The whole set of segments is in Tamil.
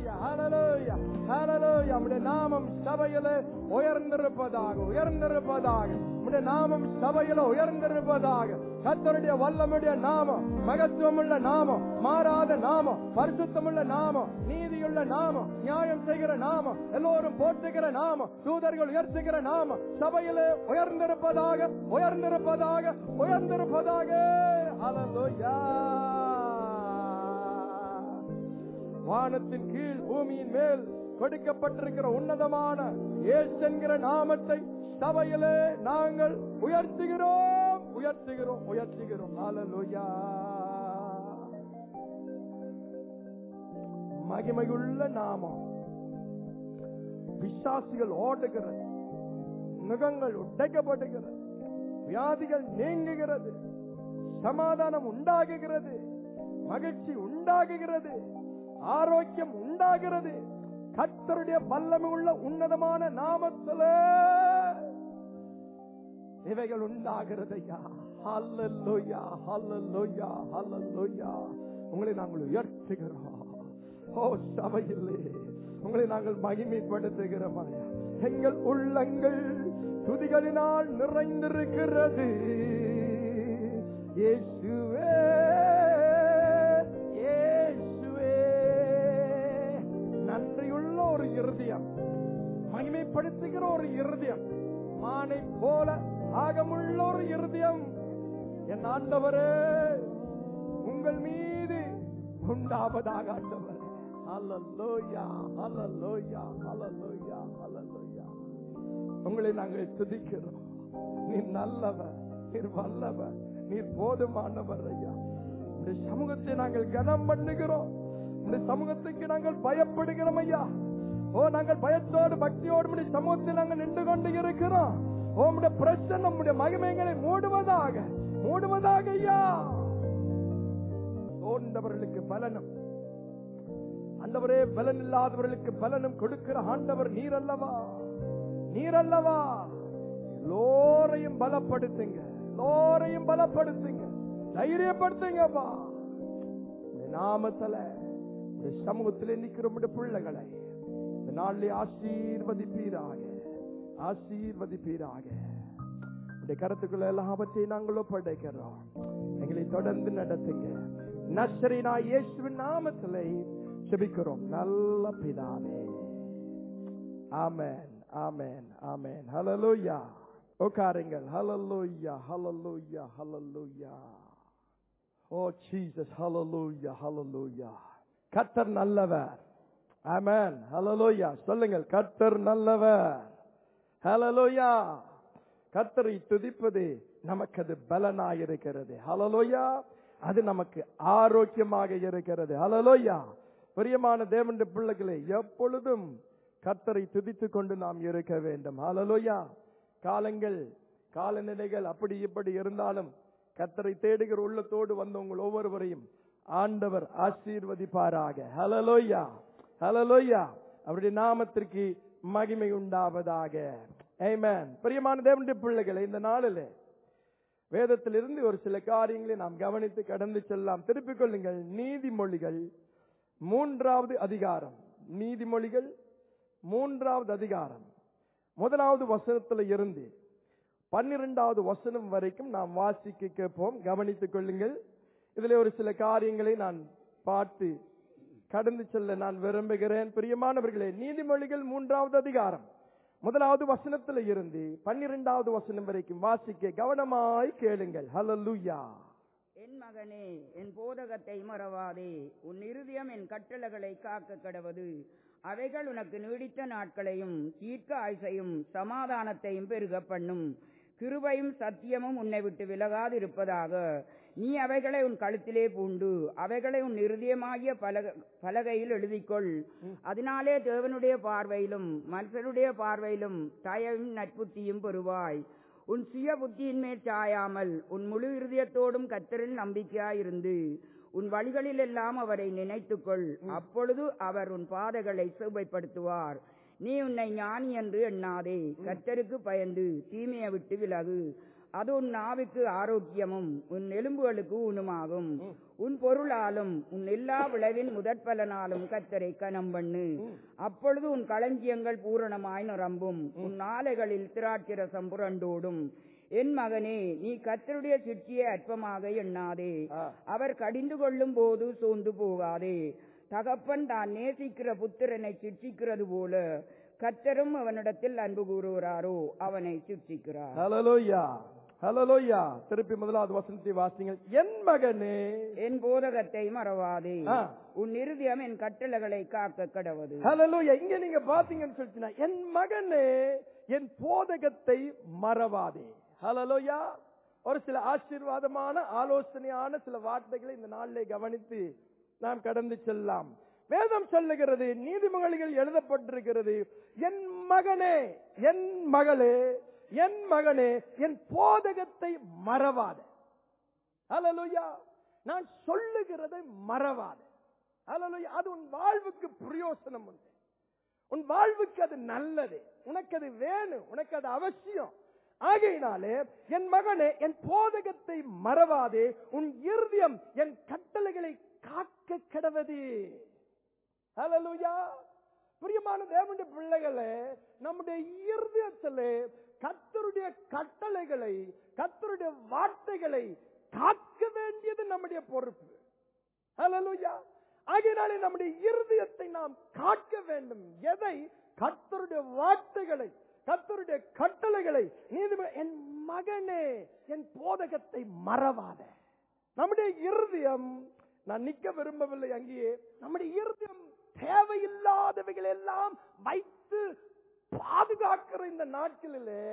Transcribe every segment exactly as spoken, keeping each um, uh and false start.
ஹalleluya ஹalleluya ஹalleluya. உம்முடைய நாமம் சபையிலே உயர்ந்திருப்பதாக உயர்ந்திருப்பதாக உம்முடைய நாமம் சபையிலே உயர்ந்திருப்பதாக. கர்த்தருடைய வல்லமையுடைய நாமம், மகத்துவமுள்ள நாமம், மாறாத நாமம், பரிசுத்தமுள்ள நாமம், நீதியுள்ள நாமம், நியாயம் செய்கிற நாமம், எல்லோரும் போற்றுகிற நாமம், தூதர்கள் உயர்த்துகிற நாமம் சபையிலே உயர்ந்திருப்பதாக உயர்ந்திருப்பதாக உயர்ந்திருப்பதாக. ஹalleluya. வானத்தின் கீழ் பூமியின் மேல் கொடுக்கப்பட்டிருக்கிற உன்னதமான இயேசு என்கிற நாமத்தை சபையிலே நாங்கள் உயர்த்துகிறோம் உயர்த்துகிறோம் உயர்த்துகிறோம். ஹalleluya. மகிமையுள்ள நாமம். பிசாசுகள் ஓடுகிறது, நுகங்கள் உடைக்கப்படுகிறது, வியாதிகள் நீங்குகிறது, சமாதானம் உண்டாகுகிறது, மகிழ்ச்சி உண்டாகுகிறது, ஆரோக்கியம் உண்டாகிறது. கர்த்தருடைய வல்லமை உள்ள உன்னதமான நாமத்திலே இவைகள் உண்டாகிறது. ஹalleluya ஹalleluya ஹalleluya. உங்களை நாங்கள் உயர்த்துகிறோம். ஓ சபையிலே உங்களை நாங்கள் மகிமைப்படுத்துகிறோம். எங்கள் உள்ளங்கள் துதிகளினால் நிறைந்திருக்கிறது. இயேசுவே இயேசுவே. நன்றியுள்ள ஒரு இருதயம், மகிமைப்படுத்துகிற ஒரு இருதயம், மானை போல ஆகமுள்ள ஒரு இருதயம் என் ஆண்டவரே உங்கள் மீது உண்டாவதாக. ஆண்டவரே ஹalleluya ஹalleluya ஹalleluya ஹalleluya. உங்களை நாங்கள் துதிக்கிறோம். நீர் நல்லவர், நீர் வல்லவர், நீர் போதுமானவர் ஐயா. இந்த சமூகத்தை நாங்கள் கனம் பண்ணுகிறோம். இந்த சமூகத்துக்கு நாங்கள் பயப்படுகிறோம் ஐயா. ஓ நாங்கள் பயத்தோடு பக்தியோடு இந்த சமூகத்தில் நாங்கள் நின்று கொண்டு இருக்கிறோம். ஓ நம்முடைய பிரச்சனை நம்முடைய மகிமைகளை மூடுவதாக மூடுவதாக ஐயா. சோர்ந்தவர்களுக்கு பலனும், ஆண்டவரே பலன் இல்லாதவர்களுக்கு பலனும் கொடுக்கிற ஆண்டவர் நீர் அல்லவா நீர் அல்லவா. எல்லோரையும் பலப்படுத்துங்க, எல்லோரையும் பலப்படுத்துங்க, தைரியப்படுத்துங்கப்பா. நாமத்துல சமூகத்தில் நிற்கிற பிள்ளைகளை இந்த நாளிலே ஆசீர்வதிப்பீராக ஆசீர்வதிப்பீராக. இந்த கருத்துக்களை எல்லாவற்றையும் நாங்கள் ஒப்படைக்கிறோம். எங்களை தொடர்ந்து நடத்துங்க. நசரீனா இயேசுவின் நாமத்திலே ஜெபிக்கிறோம் நல்ல பிதாவே. ஆமென் ஆமென் ஆமென். ஹல்லேலூயா. உட்காருங்கள். ஹல்லேலூயா ஹல்லேலூயா ஹல்லேலூயா. Oh Jesus. ஹல்லேலூயா ஹல்லேலூயா. கர்த்தர் நல்லவர். ஆமென். ஹல்லேலூயா. சொல்லுங்கள், கர்த்தர் நல்லவர். ஹல்லேலூயா. கர்த்தரை துதிப்பது நமக்கு அது பலனாயிருக்கிறது. ஹல்லேலூயா. அது நமக்கு ஆரோக்கியமாக இருக்கிறது. ஹல்லேலூயா. பிரியமான தேவனுடைய பிள்ளைகளே, எப்பொழுதும் கர்த்தரை துதித்துக் கொண்டு நாம் இருக்க வேண்டும். ஹல்லேலூயா. காலங்கள் காலநிலைகள் அப்படி இப்படி இருந்தாலும் கர்த்தரை தேடுகிற உள்ளத்தோடு வந்த உங்கள் ஒவ்வொருவரையும் ஆண்டவர் ஆசீர்வதிப்பாராக. ஹல்லேலூயா ஹல்லேலூயா. அவருடைய நாமத்திற்கு மகிமை உண்டாவதாக. ஆமென். பிரியமான தேவனுடைய பிள்ளைகளே, இந்த நாளிலே வேதத்திலிருந்து ஒரு சில காரியங்களை நாம் கவனித்து கடந்து செல்லலாம். திருப்பிக் கொள்ளுங்கள். நீதிமொழிகள் மூன்றாவது அதிகாரம். நீதிமொழிகள் மூன்றாவது அதிகாரம் முதலாவது வசனத்தில் இருந்து பன்னிரெண்டாவது வசனம் வரைக்கும் நாம் வாசிக்க கேட்போம். கவனித்துக் கொள்ளுங்கள். இதில் ஒரு சில காரியங்களை நான் பார்த்து கடந்து செல்ல நான் விரும்புகிறேன். பிரியமானவர்களே, நீதிமொழிகள் மூன்றாவது அதிகாரம் முதலாவது வசனத்தில் இருந்து பன்னிரெண்டாவது வசனம் வரைக்கும் வாசிக்க கவனமாய் கேளுங்கள். ஹல்லேலூயா. என் மகனே, என் போதகத்தை மறவாதே. உன் இருதயம் என் கட்டளைகளை காக்க கடவது. அவைகள் உனக்கு நீடித்த நாட்களையும் தீர்க்க ஆயுசையும் சமாதானத்தையும் பெருக பண்ணும். கிருபையும் சத்தியமும் உன்னை விட்டு விலகாது இருப்பதாக. நீ அவைகளை உன் கழுத்திலே பூண்டு அவைகளை உன் இருதயமாகிய பலக பலகையில் எழுதிக்கொள். அதனாலே தேவனுடைய பார்வையிலும் மனுஷனுடைய பார்வையிலும் தயவும் நட்புத்தியும் பெறுவாய். உன் சுய புத்தியின் மேல் சாயாமல் உன் முழு இருதயத்தோடும் கர்த்தரில் நம்பிக்கையாயிருந்து உன் வழிகளில் எல்லாம் அவரை நினைத்துக்கொள். அப்பொழுது அவர் உன் பாதைகளை செவ்வைப்படுத்துவார். நீ உன்னை ஞானி என்று எண்ணாதே. கர்த்தருக்கு பயந்து தீமையை விட்டு விலகு. அது உன் நாவுக்கு ஆரோக்கியமும் உன் எலும்புகளுக்கு ஊனுமாகும். உன் பொருளாலும் உன் எல்லா விளைவின் முதற்பலனாலும் கர்த்தரை கனம் பண்ணு. அப்பொழுது உன் களஞ்சியங்கள் பூரணமாய் நிரம்பும், உன் ஆலைகளில் திராட்சரசம் புரண்டோடும். என் மகனே, நீ கர்த்தருடைய சிற்சியை அற்பமாக எண்ணாதே. அவர் கடிந்து கொள்ளும் போது சோர்ந்து போகாதே. தகப்பன் தான் நேசிக்கிற புத்திரனை சிற்சிக்கிறது போல கர்த்தரும் அவனிடத்தில் அன்பு கூறுகிறாரோ அவனை சிற்சிக்கிறார். ஹல்லேலூயா, ஹல்லேலூயா. திருப்பி முதலாவது வசனத்தை வாசிங்கள். என் மகனே, என் போதகத்தை மறவாதே, உன் இருதயம் என் கட்டளைகளை காக்க கடவது. ஹல்லேலூயா. இங்க நீங்க பாத்தீங்கன்னு சொல்லிட்டீங்கன்னா, என் மகனே என் போதகத்தை மறவாதே. ஹல்லேலூயா. ஒரு சில ஆசீர்வாதமான ஆலோசனையான சில வார்த்தைகளை இந்த நாளிலே கவனித்து நாம் கடந்து செல்லலாம். வேதம் சொல்லுகிறது, நீதிமொழிகள் எழுதப்பட்டிருக்கிறது, என் மகனே, என் மகளே, என் மகனே என் போதகத்தை மறவாதே. ஹல்லேலூயா. நான் சொல்லுகிறதை மறவாதே. ஹல்லேலூயா. அது உன் வாழ்வுக்கு பிரயோசனம் உண்டு, உன் வாழ்வுக்கு அது நல்லது, உனக்கு அது வேணும், உனக்கு அது அவசியம். ஆகையினாலே என் மகனே என் போதகத்தை மறவாதே, உன் இருதயம் என் கட்டளைகளை காக்க கடவது. ஹல்லேலூயா. பிரியமான தேவனுடைய பிள்ளைகளே, நம்முடைய இருதயத்திலே கர்த்தருடைய கட்டளைகளை, கர்த்தருடைய வார்த்தைகளை காக்க வேண்டியது நம்முடைய பொறுப்பு. ஹல்லேலூயா. ஆகையினாலே நம்முடைய இருதயத்தை நாம் காக்க வேண்டும். எதை? கர்த்தருடைய வார்த்தைகளை, கர்த்தருடைய கட்டளைகளை. நீதிமன்ற என் மகனே என் போதகத்தை மறவாத. நம்முடைய இருதயம், நான் நிக்க விரும்பவில்லை அங்கேயே, நம்முடைய இருதயம் தேவையில்லாதவைகள் எல்லாம் வைத்து பாதுகாக்கிற இந்த நாட்களிலே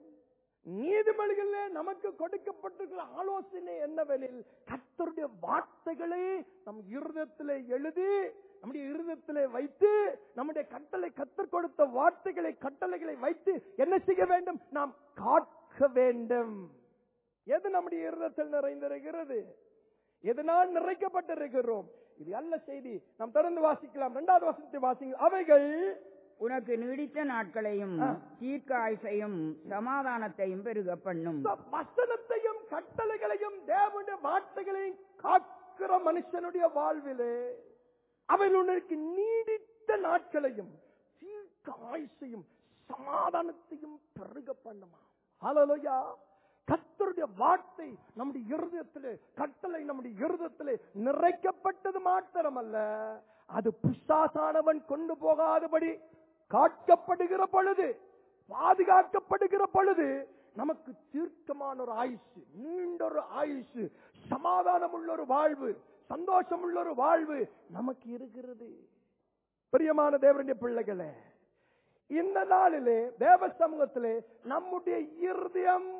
நீதிமொழிகளிலே நமக்கு கொடுக்கப்பட்டிருக்கிற ஆலோசனை என்னவெனில், கர்த்தருடைய வார்த்தைகளை நம் இருதயத்திலே எழுதி நம்முடைய இருதயத்திலே வைத்து, நம்முடைய கட்டளை கர்த்தர் கொடுத்த வார்த்தைகளை கட்டளைகளை வைத்து என்ன செய்ய வேண்டும்? நாம் காக்க வேண்டும். எது நம்முடைய இருதயத்தில் நிறைந்திருக்கிறது? எதனால் நிறைக்கப்பட்டிருக்கிறோம்? இது அல்ல செய்தி. நாம் தொடர்ந்து வாசிக்கலாம். இரண்டாவது வசனத்தை வாசிங்கள். அவைகள் உனக்கு நீடித்த நாட்களையும் தீர்க்க ஆயுசையும் சமாதானத்தையும் பெருக பண்ணும். வசனத்தையும் கட்டளைகளையும் தேவனுடைய வார்த்தைகளையும் காக்கிற மனுஷனுடைய வாழ்விலே அவைகள் உனக்கு நீடித்த நாட்களையும் தீர்க்க ஆயுசையும் சமாதானத்தையும் பெருக பண்ணுமா. ஹல்லேலூயா. கர்த்தருடைய வார்த்தை நம்முடைய இருதயத்திலே, கட்டளை நம்முடைய இருதயத்திலே நிறைக்கப்பட்டது மாத்திரமல்ல, அது பிசாசானவன் கொண்டு போகாதபடி காக்கப்படுகிற பொழுது, பாதுகாக்கப்படுகிற பொழுது நமக்கு தீர்க்கமான ஒரு ஆயுசு, நீண்ட ஒரு ஆயுசு, சமாதானம் உள்ள ஒரு வாழ்வு, சந்தோஷம் உள்ள ஒரு வாழ்வு நமக்கு இருக்கிறது. பிரியமான தேவனுடைய பிள்ளைகளே, இந்த நாளிலே தேவ சமூகத்திலே நம்முடைய இருதயம்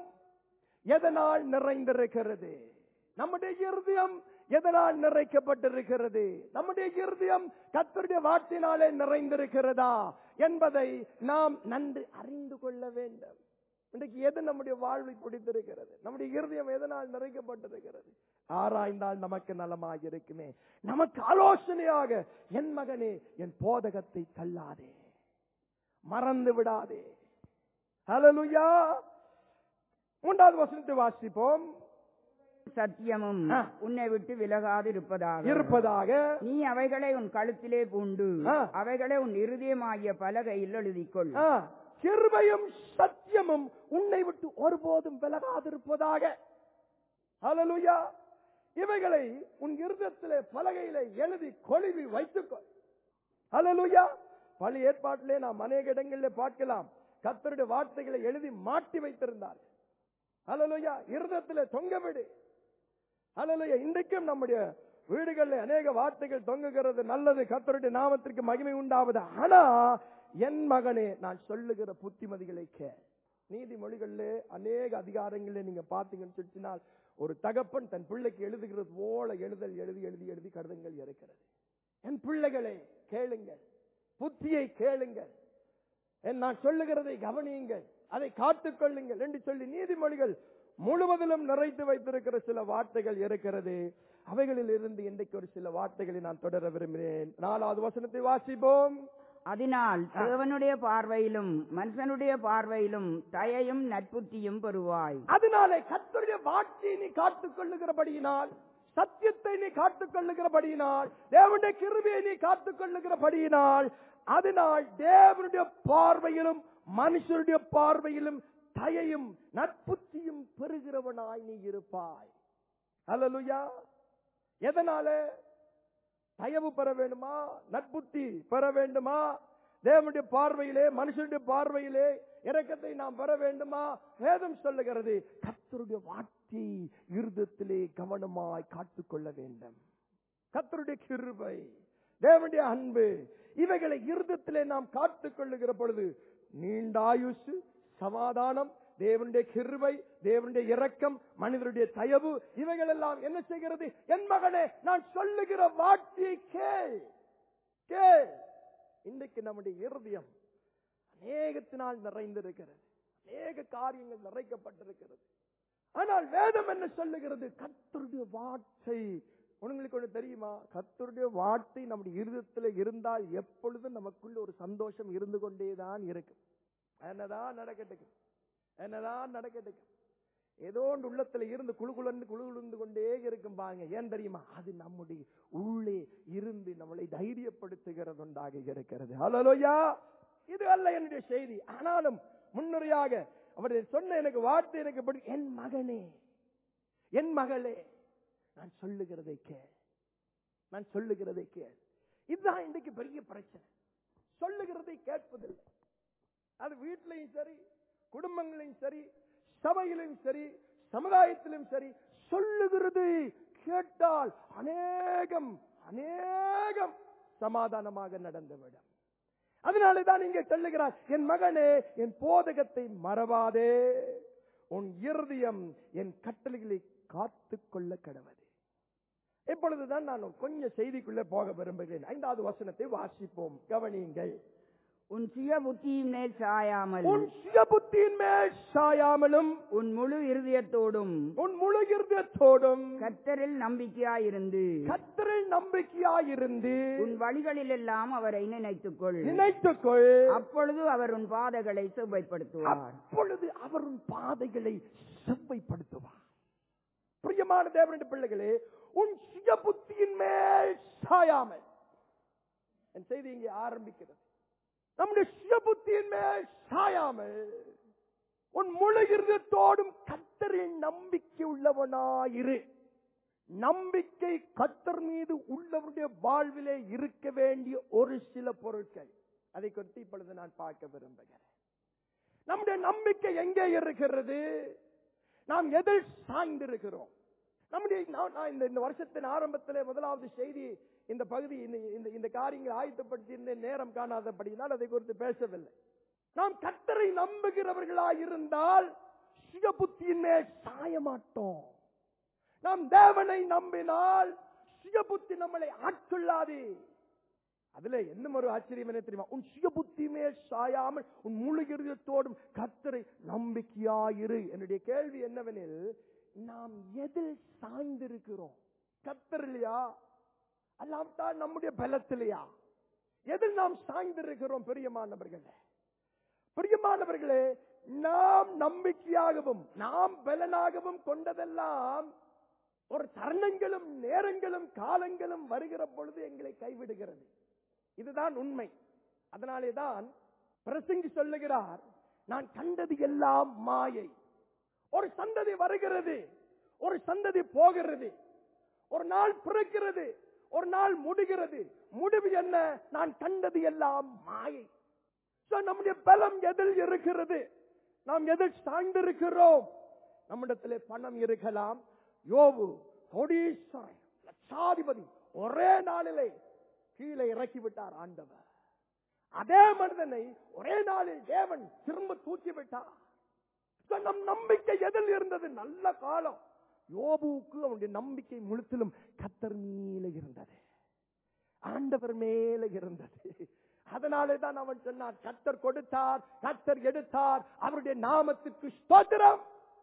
எதனால் நிறைந்திருக்கிறது? நம்முடைய இருதயம் எதனால் நிறைக்கப்பட்டிருக்கிறது? நம்முடைய இருதயம் கர்த்தருடைய வார்த்தையினாலே நிறைந்திருக்கிறதா என்பதை நாம் நன்கு அறிந்து கொள்ள வேண்டும். இன்றைக்கு எது நம்முடைய வாழ்வை பிடித்திருக்கிறது? நம்முடைய இருதயம் எதனால் நிறைக்கப்பட்டிருக்கிறது? ஆராய்ந்தால் நமக்கு நலமாக இருக்குமே. நமக்கு ஆலோசனையாக, என் மகனே என் போதகத்தை தள்ளாதே, மறந்து விடாதே. ஹல்லேலூயா. மூன்றாவது வசனத்தை வாசிப்போம். சத்தியமும் உன்னை விட்டு விலகாது இருப்பதாக இருப்பதாக நீ அவைகளை உன் கழுத்திலே பூண்டு அவைகளை உன் இருதயமாகிய பலகையில் எழுதிக்கொள். கிருபையும் சத்தியமும் உன்னை விட்டு ஒருபோதும் விலகாதிருப்பதாக. ஹல்லேலூயா. இவைகளை உன் இருதயத்திலே பலகையிலே எழுதி கொழுவி வைத்துக்கொள். ஹல்லேலூயா. பழைய ஏற்பாட்டிலே நாம் அநேக இடங்களிலே பார்க்கலாம், கர்த்தருடைய வார்த்தைகளை எழுதி மாட்டி வைத்திருந்தார். ஹல்லேலூயா. இருதயத்திலே தொங்கவிடு. ஹல்லேலூயா. இன்றைக்கும் நம்முடைய வீடுகளில் அநேக வார்த்தைகள் தொங்குகிறது. நல்லது, கர்த்தருடைய நாமத்திற்கு மகிமை உண்டாவது. ஆனா என் மகனே நான் சொல்லுகிற புத்திமதிகளை கே. நீதிமொழிகளிலே அநேக அதிகாரங்களிலே நீங்க பாத்தீங்கன்னு சொல்லினால், ஒரு தகப்பன் தன் பிள்ளைக்கு எழுதுகிறது போல எழுதல் எழுதி எழுதி எழுதி கடிதங்கள் இருக்கிறது. என் பிள்ளைகளே கேளுங்கள், புத்தியை கேளுங்கள், நான் சொல்லுகிறதை கவனியுங்கள், அதை காத்துக் கொள்ளுங்கள் என்று சொல்லி நீதிமொழிகள் முழுவதிலும் நிறைத்து வைத்திருக்கிற சில வார்த்தைகள் இருக்கிறது. அவைகளில் இருந்து இன்றைக்கு ஒரு சில வார்த்தைகளை நான் தொடர விரும்பினேன். நாலாவது வசனத்தை வாசிப்போம். அதனால் தேவனுடைய பார்வையிலும் மனுஷனுடைய பார்வையிலும் தயையும் நட்புத்தியும் பெறுவாய். அதனாலே கர்த்தருடைய வார்த்தையை நீ காத்துக் கொள்ளுகிறபடியினால், சத்தியத்தை நீ காத்துக் கொள்ளுகிறபடியினால், தேவனுடைய கிருபையை நீ காத்துக் கொள்ளுகிறபடியினால், அதனால் தேவனுடைய பார்வையிலும் மனுஷனுடைய பார்வையிலும் தயையும் நட்புத்தியும் பெறுகிறவனாய் நீ இருப்பாய். அல்லேலூயா. எதனால? தயவு பெற வேண்டுமா? நட்புத்தி பெற வேண்டுமா? தேவனுடைய பார்வையிலே மனுஷனுடைய பார்வையிலே இரக்கத்தை நாம் பெற வேண்டுமா? வேதம் சொல்லுகிறது கர்த்தருடைய வார்த்தை இருதயத்திலே கவனமாய் காத்துக்கொள்ள வேண்டும். கர்த்தருடைய கிருபை, தேவனுடைய அன்பு, இவைகளை இருதயத்திலே நாம் காத்துக் கொள்ளுகிற பொழுது நீண்ட ஆயுசு, சமாதானம், தேவனுடைய கிருபை, தேவனுடைய இரக்கம், மனிதனுடைய தயவு, இவைகள் எல்லாம் என்ன செய்கிறது? என் மகனே, நான் சொல்லுகிற வார்த்தையை கேள் கேள். இன்றைக்கு நம்முடைய இருதயம் அநேகத்தினால் நிறைந்திருக்கிறது, அநேக காரியங்கள் நிறைக்கப்பட்டிருக்கிறது. ஆனால் வேதம் என்ன சொல்லுகிறது? கர்த்தருடைய வார்த்தை. உங்களுக்கு ஒன்று தெரியுமா? கர்த்தருடைய வார்த்தை நம்முடைய இருதயத்தில் இருந்தால் எப்பொழுதும் நமக்குள்ள ஒரு சந்தோஷம் இருந்து கொண்டேதான் இருக்கு. என்னதான் நடக்கட்டுக்கு என்னதான் நடக்கட்டுக்கு ஏதோ ஒன்று உள்ளத்துல இருந்து குழு குழந்து குழு குழுந்து கொண்டே இருக்கும் பாருங்க. ஏன் தெரியுமா? அது நம்முடைய உள்ளே இருந்து நம்மளை தைரியப்படுத்துகிறது உண்டாக இருக்கிறது. ஹல்லேலூயா. இது அல்ல என்னுடைய செய்தி. ஆனாலும் முன்னுரையாக அவருடைய சொன்ன எனக்கு வார்த்தை எனக்கு படி, என் மகனே, என் மகளே, நான் சொல்லுகிறதை கேள், நான் சொல்லுகிறதை கேள். இதுதான் இன்றைக்கு பெரிய பிரச்சனை. சொல்லுகிறதை கேட்பதில்லை. அது வீட்டிலையும் சரி, குடும்பங்களையும் சரி, சபையிலும் சரி, சமுதாயத்திலும் சரி, சொல்லுகிறது கேட்டால் அநேகம் அநேகம் சமாதானமாக நடந்துவிடும். அதனாலதான் இங்கே சொல்லுகிறார், என் மகனே, என் போதகத்தை மறவாதே, உன் இருதயம் என் கட்டளைகளை காத்துக் கொள்ள கடவது. இப்பொழுதுதான் நான் கொஞ்சம் செய்திக்குள்ளே போக விரும்புகிறேன். ஐந்தாவது வசனத்தை வாசிப்போம், கவனியுங்கள். உன் சுய புத்தியின் மேல் சாயாமல் உன் சுய புத்தியின் மேல் சாயாமலும் உன் முழு இருதயத்தோடும் உன் முழு இருதயத்தோடும் கர்த்தரில் நம்பிக்கையாயிருந்து கர்த்தரில் நம்பிக்கையாயிருந்து உன் வழிகளில் எல்லாம் அவரை நினைத்துக்கொள் நினைத்துக்கொள் அப்பொழுது அவர் உன் பாதைகளை செவ்வைப்படுத்துவார். அப்பொழுது அவர் உன் பாதைகளை செவ்வைப்படுத்துவார். பிரியமான தேவனுடைய பிள்ளைகளே, உன் சுய புத்தியின் மேல் சாயாமல், என் செய்தி இங்கே ஆரம்பிக்கிறது. நம்முடைய சுய புத்தியின் மேல் சாயாமல் உன் முழு இருதயத்தோடும் கர்த்தரில் நம்பிக்கை உள்ளவனாயிரு. நம்பிக்கை கர்த்தர் மீது உள்ளவருடைய வாழ்விலே இருக்க வேண்டிய ஒரு சில பொருட்கள், அதை குறித்து இப்பொழுது நான் பார்க்க விரும்புகிறேன். நம்முடைய நம்பிக்கை எங்கே இருக்கிறது? நாம் எதில் சாய்ந்திருக்கிறோம்? நம்முடைய இந்த வருஷத்தின் ஆரம்பத்திலே முதலாவது செய்தி, இந்த பகுதி இந்த காரியங்கள் ஆயத்தப்படுத்தி இருந்த நேரம் காணாதபடியால் அதை குறித்து பேசவில்லை. நாம் கர்த்தரை நம்புகிறவர்களாய் இருந்தால் சுய புத்தியின் மேல் சாய மாட்டோம். நாம் தேவனை நம்பினால் சுய புத்தி நம்மளை ஆட்கொள்ளாது. அதுல என்ன ஒரு ஆச்சரியம் என்ன தெரியுமா? உன் சுய புத்தி மேல் சாயாமல் உன் முழு இருதயத்தோடும் கர்த்தரை நம்பிக்கையாயிரு. என்னுடைய கேள்வி என்னவெனில், நாம் எதில் சாய்ந்திருக்கிறோம்? கர்த்தர் இல்லையா? அல்லாவிட்டால் நம்முடைய பலத்திலையா? எதில் நாம் சாய்ந்திருக்கிறோம்? பிரியமானவர்களே, பிரியமானவர்களே, நாம் நம்பிக்கையாகவும் நாம் பலனாகவும் கொண்டதெல்லாம் ஒரு தருணங்களும் நேரங்களும் காலங்களும் வருகிற பொழுது எங்களை கைவிடுகிறது. இதுதான் உண்மை. அதனாலே தான் பிரசங்கி சொல்லுகிறார், நான் கண்டது எல்லாம் மாயை. ஒரு சந்ததி வருகிறது, ஒரு சந்ததி போகிறது, ஒரு நாள் பிறக்கிறது, ஒரு நாள் முடிகிறது. முடிவு என்ன? நான் கண்டது எல்லாம் மாயை. நம்முடைய பலம் எதில் இருக்கிறது? நாம் எதில் சாய்ந்திருக்கிறோம்? நம்மிடத்திலே பணம் இருக்கலாம். யோபு கோடீஸ்வரன், லட்சாதிபதி, ஒரே நாளிலே கீழே இறக்கி விட்டார் ஆண்டவர். அதே மனிதனை ஒரே நாளில் தேவன் திரும்ப தூக்கி விட்டார். நம் நம்பிக்கை எதில் இருந்தது? நல்ல காலம். யோபுவுக்கு அவனுடைய நம்பிக்கை முழுத்திலும் கர்த்தர் மேல இருந்தது, ஆண்டவர் மேல இருந்தது. அதனாலே தான் அவன் சொன்னான், கர்த்தர் கொடுத்தார், கர்த்தர் எடுத்தார், அவருடைய நாமத்துக்கு ஸ்தோத்திரம்.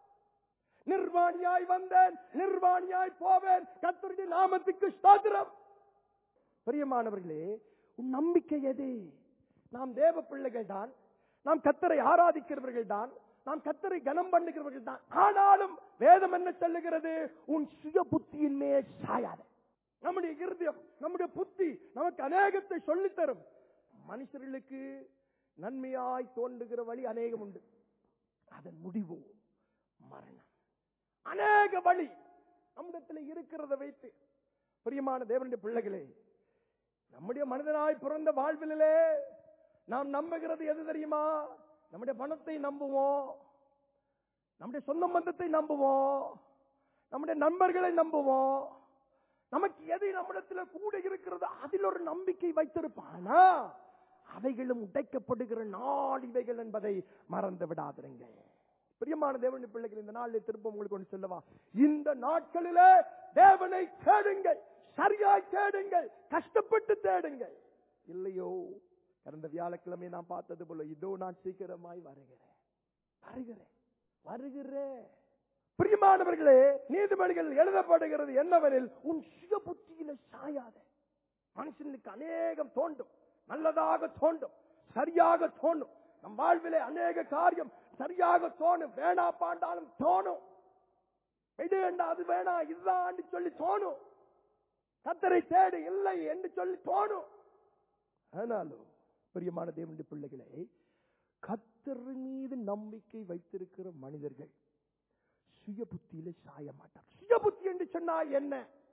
நிர்வாணியாய் வந்தேன், நிர்வாணியாய் போவேன், கர்த்தருடைய நாமத்துக்கு ஸ்தோத்திரம். பிரியமானவர்களே, உன் நம்பிக்கை எது? நாம் தேவ பிள்ளைகள் தான், நாம் கர்த்தரை ஆராதிக்கிறவர்கள் தான், நாம் கர்த்தரை கனம் பண்ணுகிறவர்கள் தான். ஆனாலும் வேதம் என்ன சொல்லுகிறது? உன் சுய புத்தியின் மேல் சாயாத. நம்முடைய இருதயம், நம்முடைய புத்தி நமக்கு அநேகத்தை சொல்லித் தரும். மனுஷர்களுக்கு நன்மையாய் தோன்றுகிற வழி அநேகம் உண்டு, அதன் முடிவு மரணம். அநேக வழி நம்மிடத்தில் இருக்கிறத வைத்து பிரியமான தேவனுடைய பிள்ளைகளே, நம்முடைய மனிதனாய் பிறந்த வாழ்விலே நாம் நம்புகிறது எது தெரியுமா? நம்முடைய பணத்தை நம்புவோம், நம்முடைய சொந்த பந்தத்தை நம்புவோம், நம்முடைய நண்பர்களை நம்புவோம். நமக்கு எது நம்மிடத்தில் கூட இருக்கிறதோ அதில் ஒரு நம்பிக்கை வைத்திருப்பானா அவைகளும் உடைக்கப்படுகிற நாள் இவைகள் என்பதை மறந்து விடாதீங்க. பிரியமான தேவனுடைய பிள்ளைகள், இந்த நாளில் திரும்ப உங்களுக்கு ஒன்று சொல்லவா? இந்த நாட்களிலே தேவனை தேடுங்கள், சரியாய் தேடுங்கள், கஷ்டப்பட்டு தேடுங்கள். இல்லையோ கடந்த வியாழக்கிழமை நான் பார்த்தது போல இதோ நான் சீக்கிரமாய் வருகிறேன் வருகிறேன் வருகிறேன். பிரியமானவர்களே, நீதிபதிகள் எழுதப்படுகிறது என்னவெனில், உன் சுய புத்தியில சாயாத. மனுஷனுக்கு அநேகம் தோண்டும், நல்லதாக தோண்டும், சரியாக தோணும். நம் வாழ்விலே அநேக காரியம் சரியாக தோணும், வேணா பாண்டாலும் தோணும். இது வேண்டாம், அது வேணா, இதுதான் சொல்லி தோணும். கர்த்தரை தேடு இல்லை என்று சொல்லி தோணும். ஆனாலும் பிரியமான தேவனுடைய பிள்ளைகளே, கர்த்தர் மீது நம்பிக்கை வைத்திருக்கிற மனிதர்கள் சுய புத்தியில சாய மாட்டார். சுய புத்தி என்று சொன்னால் என்ன?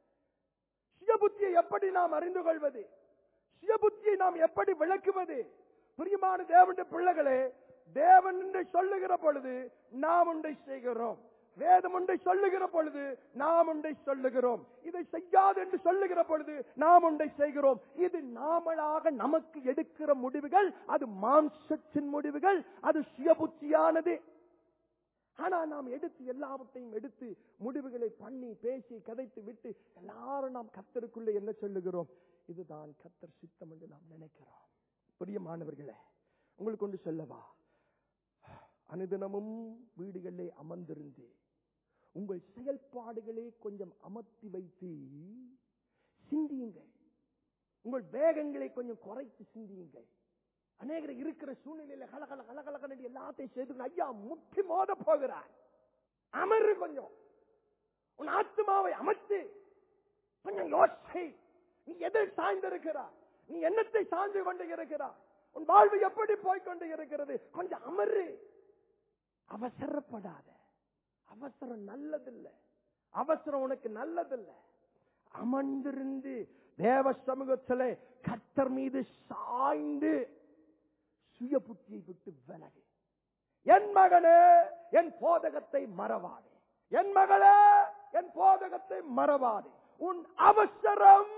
சுய புத்தியை எப்படி நாம் அறிந்து கொள்வது? சுய புத்தியை நாம் எப்படி விளக்குவது? பிரியமான தேவனுடைய பிள்ளைகளே, தேவன் என்று சொல்லுகிற பொழுது நாம் ஒன்றை செய்கிறோம், வேதம் ஒன்றை சொல்லுகிற பொழுது நாம் ஒன்றை சொல்லுகிறோம், இதை செய்யாது என்று சொல்லுகிற பொழுது நாம் ஒன்றை செய்கிறோம். இது நாமளாக நமக்கு எடுக்கிற முடிவுகள், அது மாம்சத்தின் முடிவுகள், அது சுய புத்தியானது. ஆனா நாம் எடுத்து எல்லாவற்றையும் எடுத்து முடிவுகளை பண்ணி பேசி கதைத்து விட்டு எல்லாரும் நாம் கர்த்தருக்குள்ளே என்ன சொல்லுகிறோம்? இதுதான் கர்த்தர் சித்தம் என்று நாம் நினைக்கிறோம். பிரியமானவர்களே, உங்களுக்கு ஒன்று சொல்லவா? அனுதினமும் வீடுகளிலே அமர்ந்திருந்து உங்கள் செயல்பாடுகளை கொஞ்சம் அமர்த்தி வைத்து சிந்தியுங்கள். உங்கள் வேகங்களை கொஞ்சம் குறைத்து சிந்தியுங்கள். அநேகர் இருக்கிற சூழ்நிலையில கலகல கலகல எல்லாத்தையும் செய்து ஐயா முட்டி மோத போகிறார். அமர்வு, கொஞ்சம் உன் ஆத்மாவை அமைத்து கொஞ்சம் யோசி. நீ எதை சாய்ந்திருக்கிறார்? நீ என்னத்தை சாய்ந்து கொண்டு இருக்கிறார்? உன் வாழ்வு எப்படி போய்கொண்டு இருக்கிறது? கொஞ்சம் அமர்வு. அவசரப்படாத. அவசரம் நல்லதில்லை. அவசரம் உனக்கு நல்லதில்லை. அமர்ந்திருந்து தேவ சமூகத்திலே கர்த்தர் மீது சாய்ந்து சுய புத்தியை விட்டு விலகு. என் மகனே, என் போதகத்தை மறவாதே. என் மகளே, என் போதகத்தை மறவாதே. உன் அவசரம்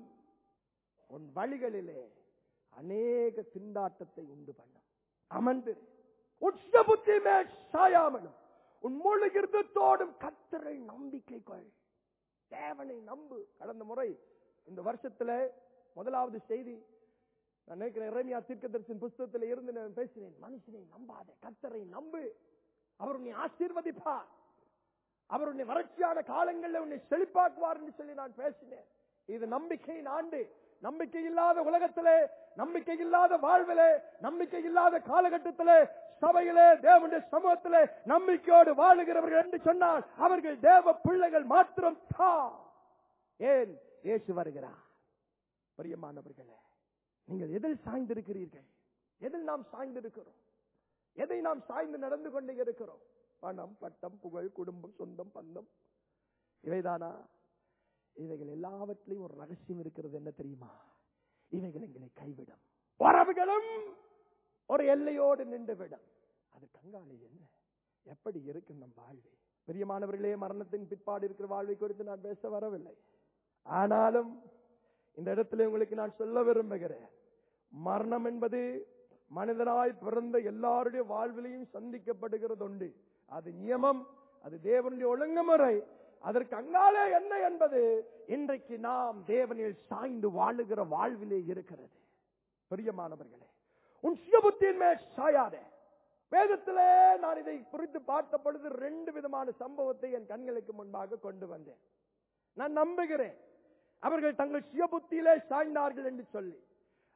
உன் வழிகளிலே அநேக திண்டாட்டத்தை உண்டு பண்ணும். அமர்ந்து உன் சுய புத்தி மேல் சாயாமலும் உன் முழு இருதத்தோடும் கர்த்தரை நம்பிக்கை கொள். தேவனை நம்பு. கடந்த முறை இந்த வருஷத்துல முதலாவது செய்தி நான் நினைக்கிறேன், எரேமியா தீர்க்கதரிசியின் புஸ்தகத்தில் இருந்து நான் பேசினேன். மனுஷனை நம்பாதே, கர்த்தரை நம்பு. அவர் உன்னை ஆசீர்வதிப்பார். அவர் உன்னை வறட்சியான காலங்களில் உன்னை செழிப்பாக்குவார் என்று சொல்லி நான் பேசினேன். இது நம்பிக்கையின் ஆண்டு. நம்பிக்கை இல்லாத உலகத்திலே, நம்பிக்கை இல்லாத வாழ்விலே, நம்பிக்கை இல்லாத காலகட்டத்திலே, சபையிலே, தேவனுடைய சமூகத்திலே நம்பிக்கையோடு வாழுகிறவர்கள் என்று சொன்னால் அவர்கள் தேவ பிள்ளைகள் மாத்திரம் தான். ஏன்? இயேசு வருகிறார். பிரியமானவர்களே, நீங்கள் எதில் சாய்ந்திருக்கிறீர்கள்? எதில் நாம் சாய்ந்திருக்கிறோம்? எதை நாம் சாய்ந்து நடந்து கொண்டே இருக்கிறோம்? பணம், பட்டம், புகழ், குடும்பம், சொந்தம், பந்தம், இவைதானா? இவைகள் எல்லாவற்றிலையும் ஒரு ரகசியம் இருக்கிறது. என்ன தெரியுமா? இவைகள் எங்களை கைவிடும். உறவுகளும் ஒரு எல்லையோடு நின்றுவிடும். அது கங்காளி என்ன எப்படி இருக்கு நம் வாழ்வு? பிரியமானவர்களே, மரணத்தின் பிற்பாடு இருக்கிற வாழ்வை குறித்து நான் பேச வரவில்லை. ஆனாலும் இந்த இடத்துல உங்களுக்கு நான் சொல்ல விரும்புகிறேன், மரணம் என்பது மனிதனாய் பிறந்த எல்லாருடைய வாழ்விலையும் சந்திக்கப்படுகிறது உண்டு. அது நியமம், அது தேவனுடைய ஒழுங்குமுறை. அதற்கு அங்காலே என்ன என்பது இன்றைக்கு நாம் தேவனில் சாய்ந்து வாழுகிற வாழ்விலே இருக்கிறது. பிரியமானவர்களே, உன் சுய புத்தியின் மேல் சாயாதே. வேதத்திலே நான் இதை குறித்து பார்த்த பொழுது ரெண்டு விதமான சம்பவத்தை என் கண்களுக்கு முன்பாக கொண்டு வந்தேன். நான் நம்புகிறேன் அவர்கள் தங்கள் சுய புத்தியிலே சாய்ந்தார்கள் என்று சொல்லி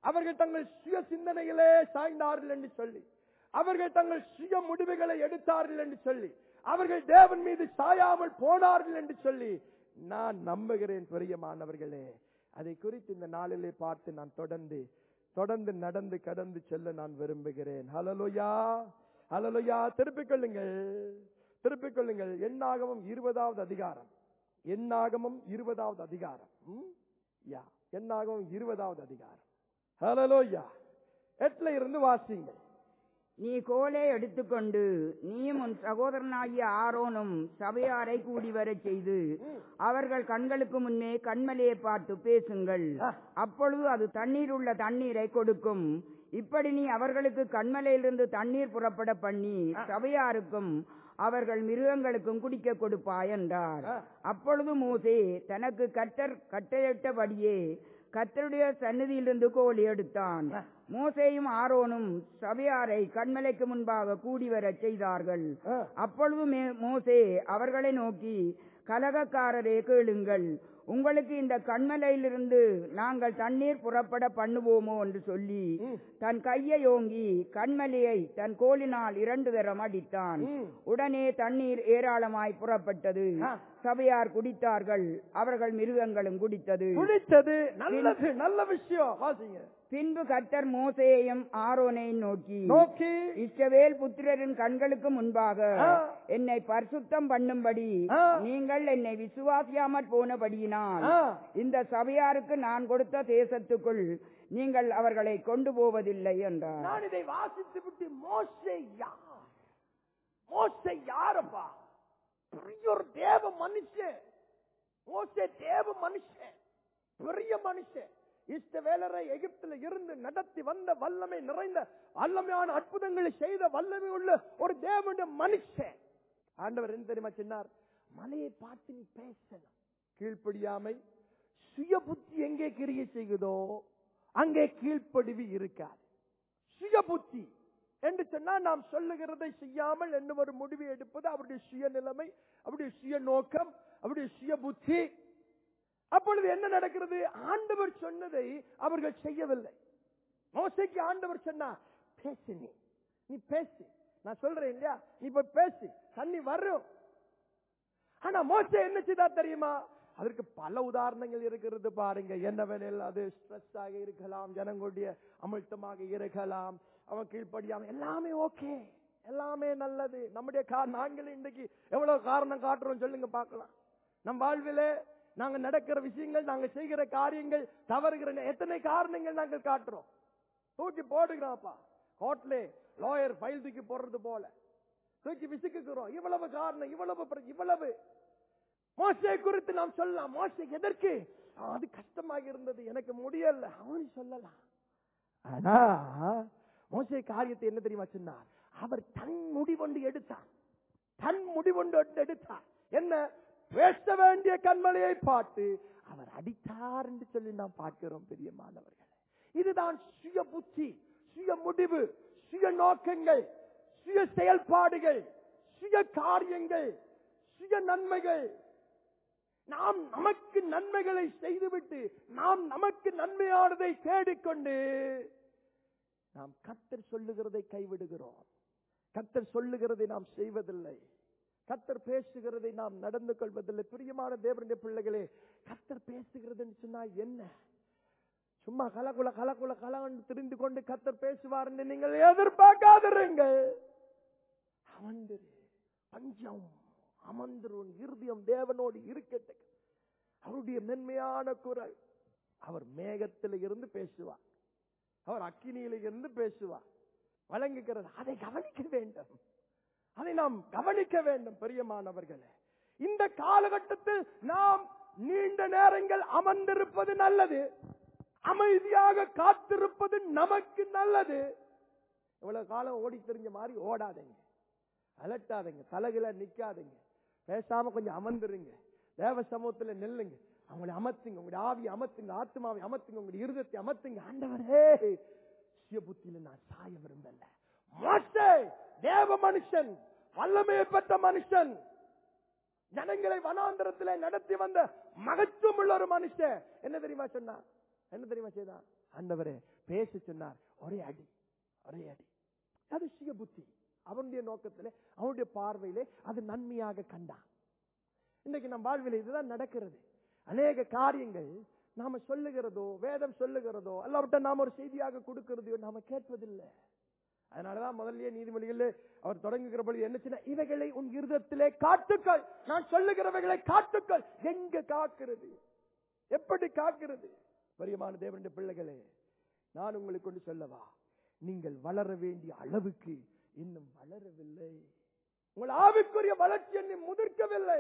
அவர்கள் தங்கள் சுய சிந்தனையிலே சாய்ந்தார்கள் என்று சொல்லி, அவர்கள் தங்கள் சுய முடிவுகளை எடுத்தார்கள் என்று சொல்லி, அவர்கள் தேவன் மீது சாயாமல் போனார்கள் என்று சொல்லி நான் நம்புகிறேன். பிரியமானவர்களே, அதை குறித்து இந்த நாளிலே பார்த்து நான் தொடர்ந்து தொடர்ந்து நடந்து கடந்து செல்ல நான் விரும்புகிறேன். ஹல்லேலூயா, ஹல்லேலூயா. திருப்பிக் கொள்ளுங்கள், திருப்பிக் கொள்ளுங்கள். என்னாகமம் இருபதாவது அதிகாரம், என்னாகமம் இருபதாவது அதிகாரம், யா என்னாகமம் இருபதாவது அதிகாரம். ஹல்லேலூயா. எட்டுல இருந்து வாசிங்கள். நீ கோலை எடுத்துக்கொண்டு நீயும் உன் சகோதரனாகிய ஆரோனும் சபையாரை கூடி வரச் செய்து அவர்கள் கண்களுக்கு முன்னே கண்மலையை பார்த்து பேசுங்கள். அப்பொழுது அது தண்ணீர் உள்ள தண்ணீரை கொடுக்கும். இப்படி நீ அவர்களுக்கு கண்மலையிலிருந்து தண்ணீர் புறப்பட பண்ணி சபையாருக்கும் அவர்கள் மிருகங்களுக்கும் குடிக்க கொடுப்பாய் என்றார். அப்பொழுது மோசே தனக்கு கர்த்தர் கட்டளையிட்டபடியே கர்த்தருடைய சந்நிதியிலிருந்து கோல் எடுத்தான். மோசேயும் ஆரோனும் சபையாரை கண்மலைக்கு முன்பாக கூடி வரச் செய்தார்கள். அப்பொழுது மோசே அவர்களை நோக்கி, கலகக்காரரே கேளுங்கள், உங்களுக்கு இந்த கண்மலையிலிருந்து நாங்கள் தண்ணீர் புறப்பட பண்ணுவோமோ என்று சொல்லி தன் கையை ஓங்கி கண்மலையை தன் கோலினால் இரண்டு தரம் அடித்தான். உடனே தண்ணீர் ஏராளமாய் புறப்பட்டது. சபையார் குடித்தார்கள், அவர்கள் மிருகங்களும் குடித்தது. குடித்தது நல்லது, நல்ல விஷயம். வாசிங்க. பின்பு கர்த்தர் மோசேயையும் ஆரோனையும் நோக்கி நோக்கி இஸ்ரவேல் புத்திரரின் கண்களுக்கு முன்பாக என்னை பரிசுத்தம் பண்ணும்படி நீங்கள் என்னை விசுவாசியாமற் போனபடியினால் இந்த சபையாருக்கு நான் கொடுத்த தேசத்துக்குள் நீங்கள் அவர்களை கொண்டு போவதில்லை என்றார். நான் இதை வாசித்து விட்டு மோசே யார், மோசே யாரப்பா? பெரிய ஒரு தேவ மனுஷன். மோசே தேவ மனுஷன், பெரிய மனுஷன். இஸ்ரவேலரை எகிப்தில் இருந்து நடத்தி வந்த வல்லமை நிறைந்த வல்லமையான அற்புதங்களை செய்த வல்லமை உள்ள ஒரு தேவனுடைய மனுஷன். ஆண்டவர் என்ன தெரியுமா சொன்னார்? மலையை பார்த்து நீ பேசணும். கீழ்ப்படியாமை, சுய புத்தி எங்கே கிரியை செய்யுதோ அங்கே கீழ்ப்படிவு இருக்காது. சுய புத்தி என்று சொன்னால் நாம் சொல்லுகிறதை செய்யாமல் என்ன ஒரு முடிவை எடுப்பது அவருடைய சுய நிலைமை, அவருடைய சுய நோக்கம், அவருடைய சுய புத்தி. அப்பொழுது என்ன நடக்கிறது? ஆண்டவர் சொன்னதை அவர்கள் செய்யவில்லை. மோசேக்கு ஆண்டவர் சொன்னா, பேசு, நீ நீ பேசு, நான் சொல்றேன் இல்லையா, நீ போய் பேசு, தண்ணி வரும். ஆனா மோசே என்ன செய்தா தெரியுமா? அதற்கு பல உதாரணங்கள் இருக்கிறது பாருங்க. என்னவெனில் அது ஸ்ட்ரெஸ் ஆக இருக்கலாம், ஜனங்களுடைய அமிழ்த்தமாக இருக்கலாம், அவன் கீழ்ப்படியாம, எல்லாமே ஓகே, எல்லாமே நல்லது. நம்முடைய நாங்கள் இன்றைக்கு எவ்வளவு காரணம் காட்டுறோம் சொல்லுங்க பார்க்கலாம். நம் வாழ்விலே நாங்க நடக்கிற விஷயங்கள், நாங்க செய்கிற காரியங்கள் தவறுகிற எத்தனை காரணங்கள் நாங்கள் காட்டுறோம். தூக்கி போடுகிறோம்ப்பா, கோர்ட்ல லாயர் ஃபைல் தூக்கி போடுறது போல தூக்கி விசுக்குறோம். இவ்வளவு காரணம், இவ்வளவு இவ்வளவு. மோசே குறித்து நாம் சொல்லலாம், மோசே எதற்கு அது கஷ்டமாக இருந்தது, எனக்கு முடியல அவனு சொல்லலாம். ஆனா மோசே காரியத்தை என்ன தெரியுமா சொன்னார்? அவர் தன் முடிவொண்டு எடுத்தார், தன் முடிவொண்டு எடுத்தார். என்ன? பேச வேண்டிய கண்மலையை பார்த்து அவர் அடித்தார் என்று சொல்லி நாம் பார்க்கிறோம். பிரியமானவர்களே, இதுதான் சுய புத்தி, சுய முடிவு, சுய நோக்கங்கள், சுய செயல்பாடுகள், சுய காரியங்கள், சுய நன்மைகள். நாம் நமக்கு நன்மைகளை செய்துவிட்டு நாம் நமக்கு நன்மையானதை தேடிக்கொண்டு நாம் கர்த்தர் சொல்லுகிறதை கைவிடுகிறோம். கர்த்தர் சொல்லுகிறதை நாம் செய்வதில்லை. கர்த்தர் பேசுகிறதை நாம் நடந்து கொள்வதில்லை. பிரியமான தேவனுடைய பிள்ளைகளே, கர்த்தர் பேசுகிறதுன்னு சொன்னா என்ன? சும்மா கலகுல கலகுல கலகண்டு திரிந்து கொண்டு கர்த்தர் பேசுவார் என்று நீங்கள் எதிர்பார்க்காதிருங்கள். அமர்ந்திரு, பஞ்சம் அமர்ந்திரும் இருதயம் தேவனோடு இருக்கட்டும். அவருடைய மென்மையான குரல். அவர் மேகத்தில இருந்து பேசுவார், அவர் அக்கினியில இருந்து பேசுவார். வழங்குகிறது, அதை கவனிக்க வேண்டும், அதை நாம் கவனிக்க வேண்டும். பிரியமானவர்களே, இந்த காலகட்டத்தில் நாம் நீண்ட நேரங்கள் அமர்ந்திருப்பது நல்லது, அமைதியாக காத்திருப்பது நமக்கு நல்லது. இவ்வளவு காலம் ஓடி தெரிஞ்ச மாதிரி ஓடாதீங்க, அலட்டாதீங்க, தலைகளை நிக்காதீங்க, பேசாம கொஞ்சம் அமர்ந்துருங்க, தேவ சமூகத்துல நெல்லுங்க, அவங்களை அமர்த்துங்க, உங்களுடைய ஆவியை அமர்த்துங்க, ஆத்மாவை அமர்த்துங்க, உங்களுடைய இருதயத்தை அமர்த்துங்க. ஆண்டவரே, சுய புத்தியில நான் சாய விரும்பல. மோசே தேவ மனுஷன், வல்லமையை பெற்ற மனுஷன், ஜனங்களை வனாந்தரத்தில் நடத்தி வந்த மகத்துவம் உள்ள ஒரு மனுஷன். என்ன தெரியுமா சொன்னா? என்ன தெரியுமா செய்தான்? ஆண்டவரே பேச சொன்னார். ஒரே அடி, ஒரே அடி. அது சுய புத்தி. அவனுடைய நோக்கத்திலே, அவனுடைய பார்வையிலே அது நன்மையாக கண்டான். இன்னைக்கு நம் வாழ்வில் இதுதான் நடக்கிறது. அநேக காரியங்கள் நாம சொல்லுகிறதோ, வேதம் சொல்லுகிறதோ, அல்லாவிட்ட நாம ஒரு செய்தியாக கொடுக்கிறதையோ நாம கேட்பதில்லை. அதனாலதான் முதல்லயே நீதிமொழிகள் அவர் தொடங்குகிற பொழுது என்ன சொன்ன, இவைகளை உன் இருதயத்திலே காட்டுக்கள், நான் சொல்லுகிறவைகளை காட்டுக்கள். எங்க காக்கிறது? எப்படி காக்கிறது? பிரியமான தேவனுடைய பிள்ளைகளே, நான் உங்களுக்கு கொண்டு சொல்லவா, நீங்கள் வளர வேண்டிய அளவுக்கு இன்னும் வளரவில்லை. உங்கள் ஆவிக்குரிய வளர்ச்சி இன்னும் முதிர்க்கவில்லை.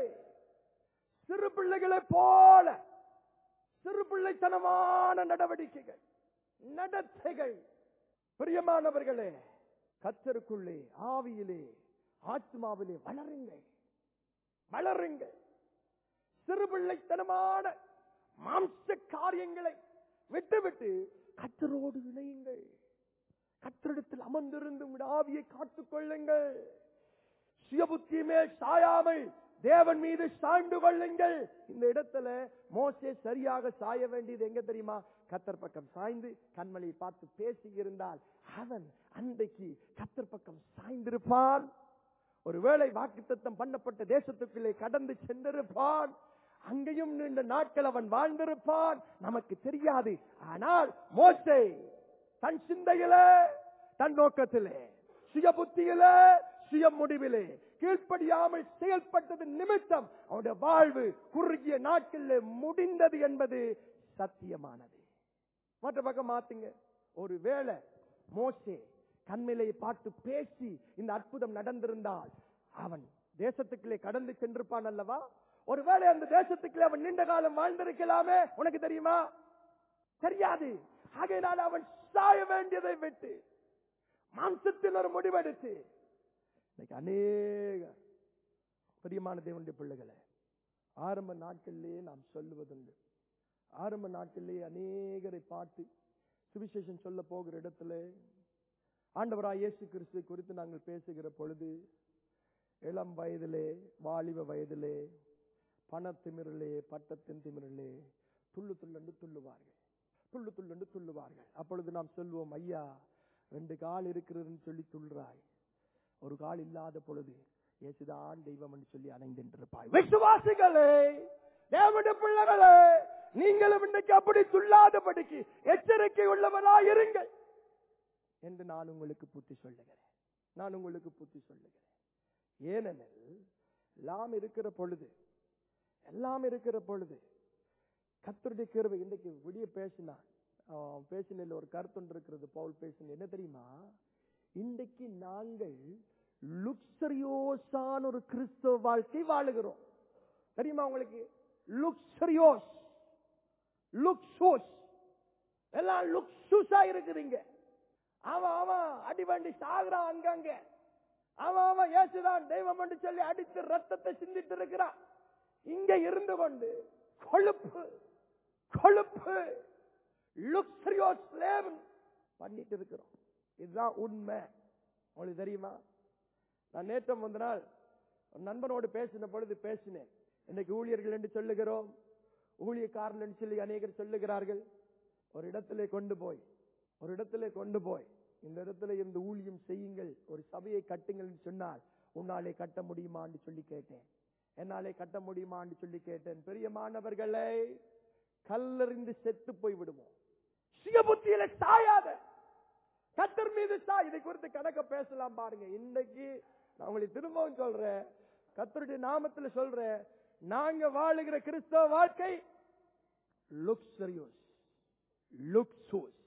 சிறு பிள்ளைகளை போல சிறு பிள்ளைத்தனமான நடவடிக்கைகள், நடத்தைகள். பிரியமானவர்களே, கர்த்தருக்குள்ளே ஆவியிலே ஆத்மாவிலே வளருங்கள், வளருங்கள். சிறு பிள்ளைத்தனமான மாம்ச காரியங்களை விட்டுவிட்டு கர்த்தரோடு இணையுங்கள். கர்த்தரிடத்தில் அமர்ந்திருந்து உங்கள் ஆவியை காத்துக் கொள்ளுங்கள். சுயபுத்தி மேல் சாயாமல் தேவன் மீது சாய்ந்து கொள்ளுங்கள். இந்த இடத்துல மோசே சரியாக சாய வேண்டியது எங்க தெரியுமா? கர்த்தர் பக்கம் சாய்ந்து கண்மலையை பார்த்து பேசி இருந்தால் அவன் அன்றைக்கு கர்த்தர் பக்கம் சாய்ந்திருப்பான். ஒருவேளை வாக்குத்தத்தம் பண்ணப்பட்ட தேசத்துக்குள்ளே கடந்து சென்றிருப்பான். அங்கேயும் நீண்ட நாட்கள் அவன் வாழ்ந்திருப்பான். நமக்கு தெரியாது. ஆனால் மோசே தன் சிந்தையிலே, தன் நோக்கத்திலே, சுய புத்தியிலே, சுய முடிவிலே கீழ்ப்படியாமல் செயல்பட்டது நிமித்தம் அவனுடைய வாழ்வு குறுகிய நாட்களில் முடிந்தது என்பது சத்தியமானது. மற்ற பக்கம் மாத்துங்க. ஒரு வேளை மோசே கண்மலையை பார்த்து பேசி இந்த அற்புதம் நடந்திருந்தால் அவன் தேசத்துக்குள்ளே கடந்து சென்றிருப்பான் அல்லவா? ஒருவேளை அந்த தேசத்துக்குள்ளே அவன் நீண்ட காலம் வாழ்ந்திருக்கலாமே. உனக்கு தெரியுமா? தெரியாது. ஆகையினால் அவன் சாய வேண்டியதை விட்டு மாம்சத்தில் ஒரு முடிவெடுத்து இன்னைக்கு அநேக பிரியமான தேவனுடைய பிள்ளைகளை ஆரம்ப நாட்களிலேயே நாம் சொல்லுவதுண்டு. ஆரம்ப நாட்களிலேயே அநேகரை பார்த்து சுவிசேஷம் சொல்ல போகிற இடத்துல ஆண்டவராய் இயேசு கிறிஸ்து குறித்து நாங்கள் பேசுகிற பொழுது இளம் வயதிலே, வாலிப வயதிலே, பண திமிரிலே, பட்டத்தின் திமிரிலே துள்ளு துள்ளண்டு துள்ளுவார்கள், துள்ளு துள்ளண்டு துள்ளுவார்கள். அப்பொழுது நாம் சொல்லுவோம், ஐயா ரெண்டு கால் இருக்கிறதுன்னு சொல்லி துள்ளுறாய், ஒரு கால் இல்லாத பொழுது இயேசுதான் தெய்வம் என்று சொல்லி அணைந்திருப்பாய். விசுவாசிகளே, தேவனுடைய பிள்ளைகளே, நீங்களும் இன்றைக்கு அப்படி துள்ளாதபடிக்கு எச்சரிக்கை உள்ளவராய் இருங்கள் என்று நான் உங்களுக்கு புத்தி சொல்லுகிறேன். நான் உங்களுக்கு புத்தி சொல்லுகிறேன். ஏனெனில் எல்லாம் இருக்கிற பொழுது எல்லாம் இருக்கிற பொழுது கர்த்தருடைய கிருபை. இன்றைக்கு விடிய பேசினா பேசினில் ஒரு கருத்து இருக்கிறது. பவுல் பேசின என்ன தெரியுமா? இன்றைக்கு நாங்கள் லுக்ஸரியோஸான ஒரு கிறிஸ்தவ வாழ்க்கை வாழுகிறோம். தெரியுமா உங்களுக்கு? லுக்ஸரியோஸ், லுக்ஸோஸ், எல்லாம் லுக்ஸுஸா இருக்குதுங்க. அவன் அவன் அடிவண்டி சாகுறான் அங்கங்க. அவன் அவன் இயேசுதான் தெய்வம் என்று சொல்லி அடித்து ரத்தத்தை சிந்திட்டு இருக்கிறான். இங்க இருந்து கொண்டு கொழுப்பு கொழுப்பு லுக்ஸரியோஸ் லேவன் பண்ணிட்டு இருக்கிறோம். இதுதான் உண்மை. உங்களுக்கு தெரியுமா? நான் நேற்று முந்த நாள் ஒரு நண்பனோடு பேசின பொழுது பேசினேன். இன்னைக்கு ஊழியர்கள் என்று சொல்லுகிறோம், ஊழியக்காரர்கள் என்று சொல்லி அநேகர் சொல்லுகிறார்கள். ஒரு இடத்திலே கொண்டு போய் ஒரு இடத்திலே கொண்டு போய் இந்த இடத்துல இருந்து ஊழியம் செய்யுங்கள், ஒரு சபையை கட்டுங்கள் சொன்னால் உன்னாலே கட்ட முடியுமா என்று சொல்லி கேட்டேன். என்னாலே கட்ட முடியுமா என்று சொல்லி கேட்டேன். பெரியமானவர்களை, கல்லறிந்து செத்து போய் விடுவோம். சுயபுத்தியில சாயாத கர்த்தர் மீது சா. இதை குறித்து கணக்க பேசலாம் பாருங்க. இன்னைக்கு நான் உங்களுக்கு திரும்பவும் சொல்றேன், கர்த்தருடைய நாமத்துல சொல்றேன், நாங்க வாழுகிற கிறிஸ்தவ வாழ்க்கை லுக்ஸரியோஸ், லுக்ஸோஸ்,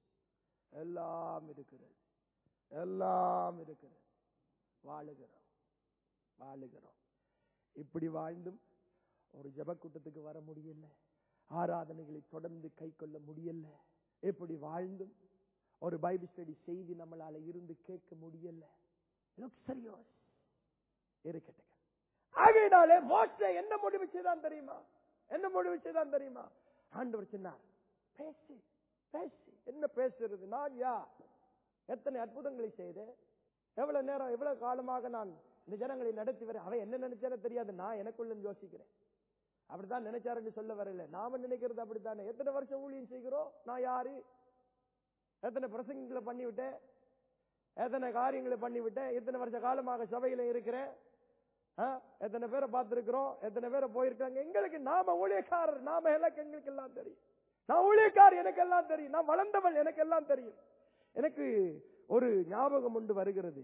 எல்லாம் இருக்கிறது, எல்லாம் இருக்கிறது. வாழுகிறோம் வாழுகிறோம் இப்படி வாழ்ந்தும் ஒரு ஜெப கூட்டத்துக்கு வர முடியல, ஆராதனைகளை தொடர்ந்து கை கொள்ள முடியல. இப்படி வாழ்ந்தும் ஒரு பைபிள் ஸ்டடி செய்தி நம்மளால இருந்து கேட்க முடியல. லுக்ஸரியோஸ் இருக்கட்டும். ஆகையினாலே மோசே என்ன முடிவு செய்தான் தெரியுமா? என்ன முடிவு செய்தான் தெரியுமா? ஆண்டவர் சொன்னார், பேசி பேசி. என்ன பேசுறது? நான் யார்? எத்தனை அற்புதங்களை செய்தேன், எவ்வளவு நேரம் எவ்வளவு காலமாக நான் இந்த ஜனங்களை நடத்தி வர. அவன் என்ன நினைச்சாலும் தெரியாது, நான் எனக்குள்ள யோசிக்கிறேன். அப்படித்தான் நினைச்சாருன்னு சொல்ல வரல. நாம நினைக்கிறது அப்படித்தானே. எத்தனை வருஷம் ஊழியம் செய்கிறோம்? நான் யாரு? எத்தனை பிரசங்களை பண்ணிவிட்டேன், எத்தனை காரியங்களை பண்ணிவிட்டேன், எத்தனை வருஷ காலமாக சபையில இருக்கிறேன், எத்தனை பேரை பார்த்திருக்கிறோம், எத்தனை பேரை போயிருக்காங்க. எங்களுக்கு நாம ஊழியக்காரர், நாம எல்லாம் எங்களுக்கு எல்லாம் தெரியும். நான் ஊழியக்காரர், எனக்கு எல்லாம் தெரியும். நான் வளர்ந்தவள், எனக்கு எல்லாம் தெரியும். எனக்கு ஒரு ஞாபகம் உண்டு வருகிறது.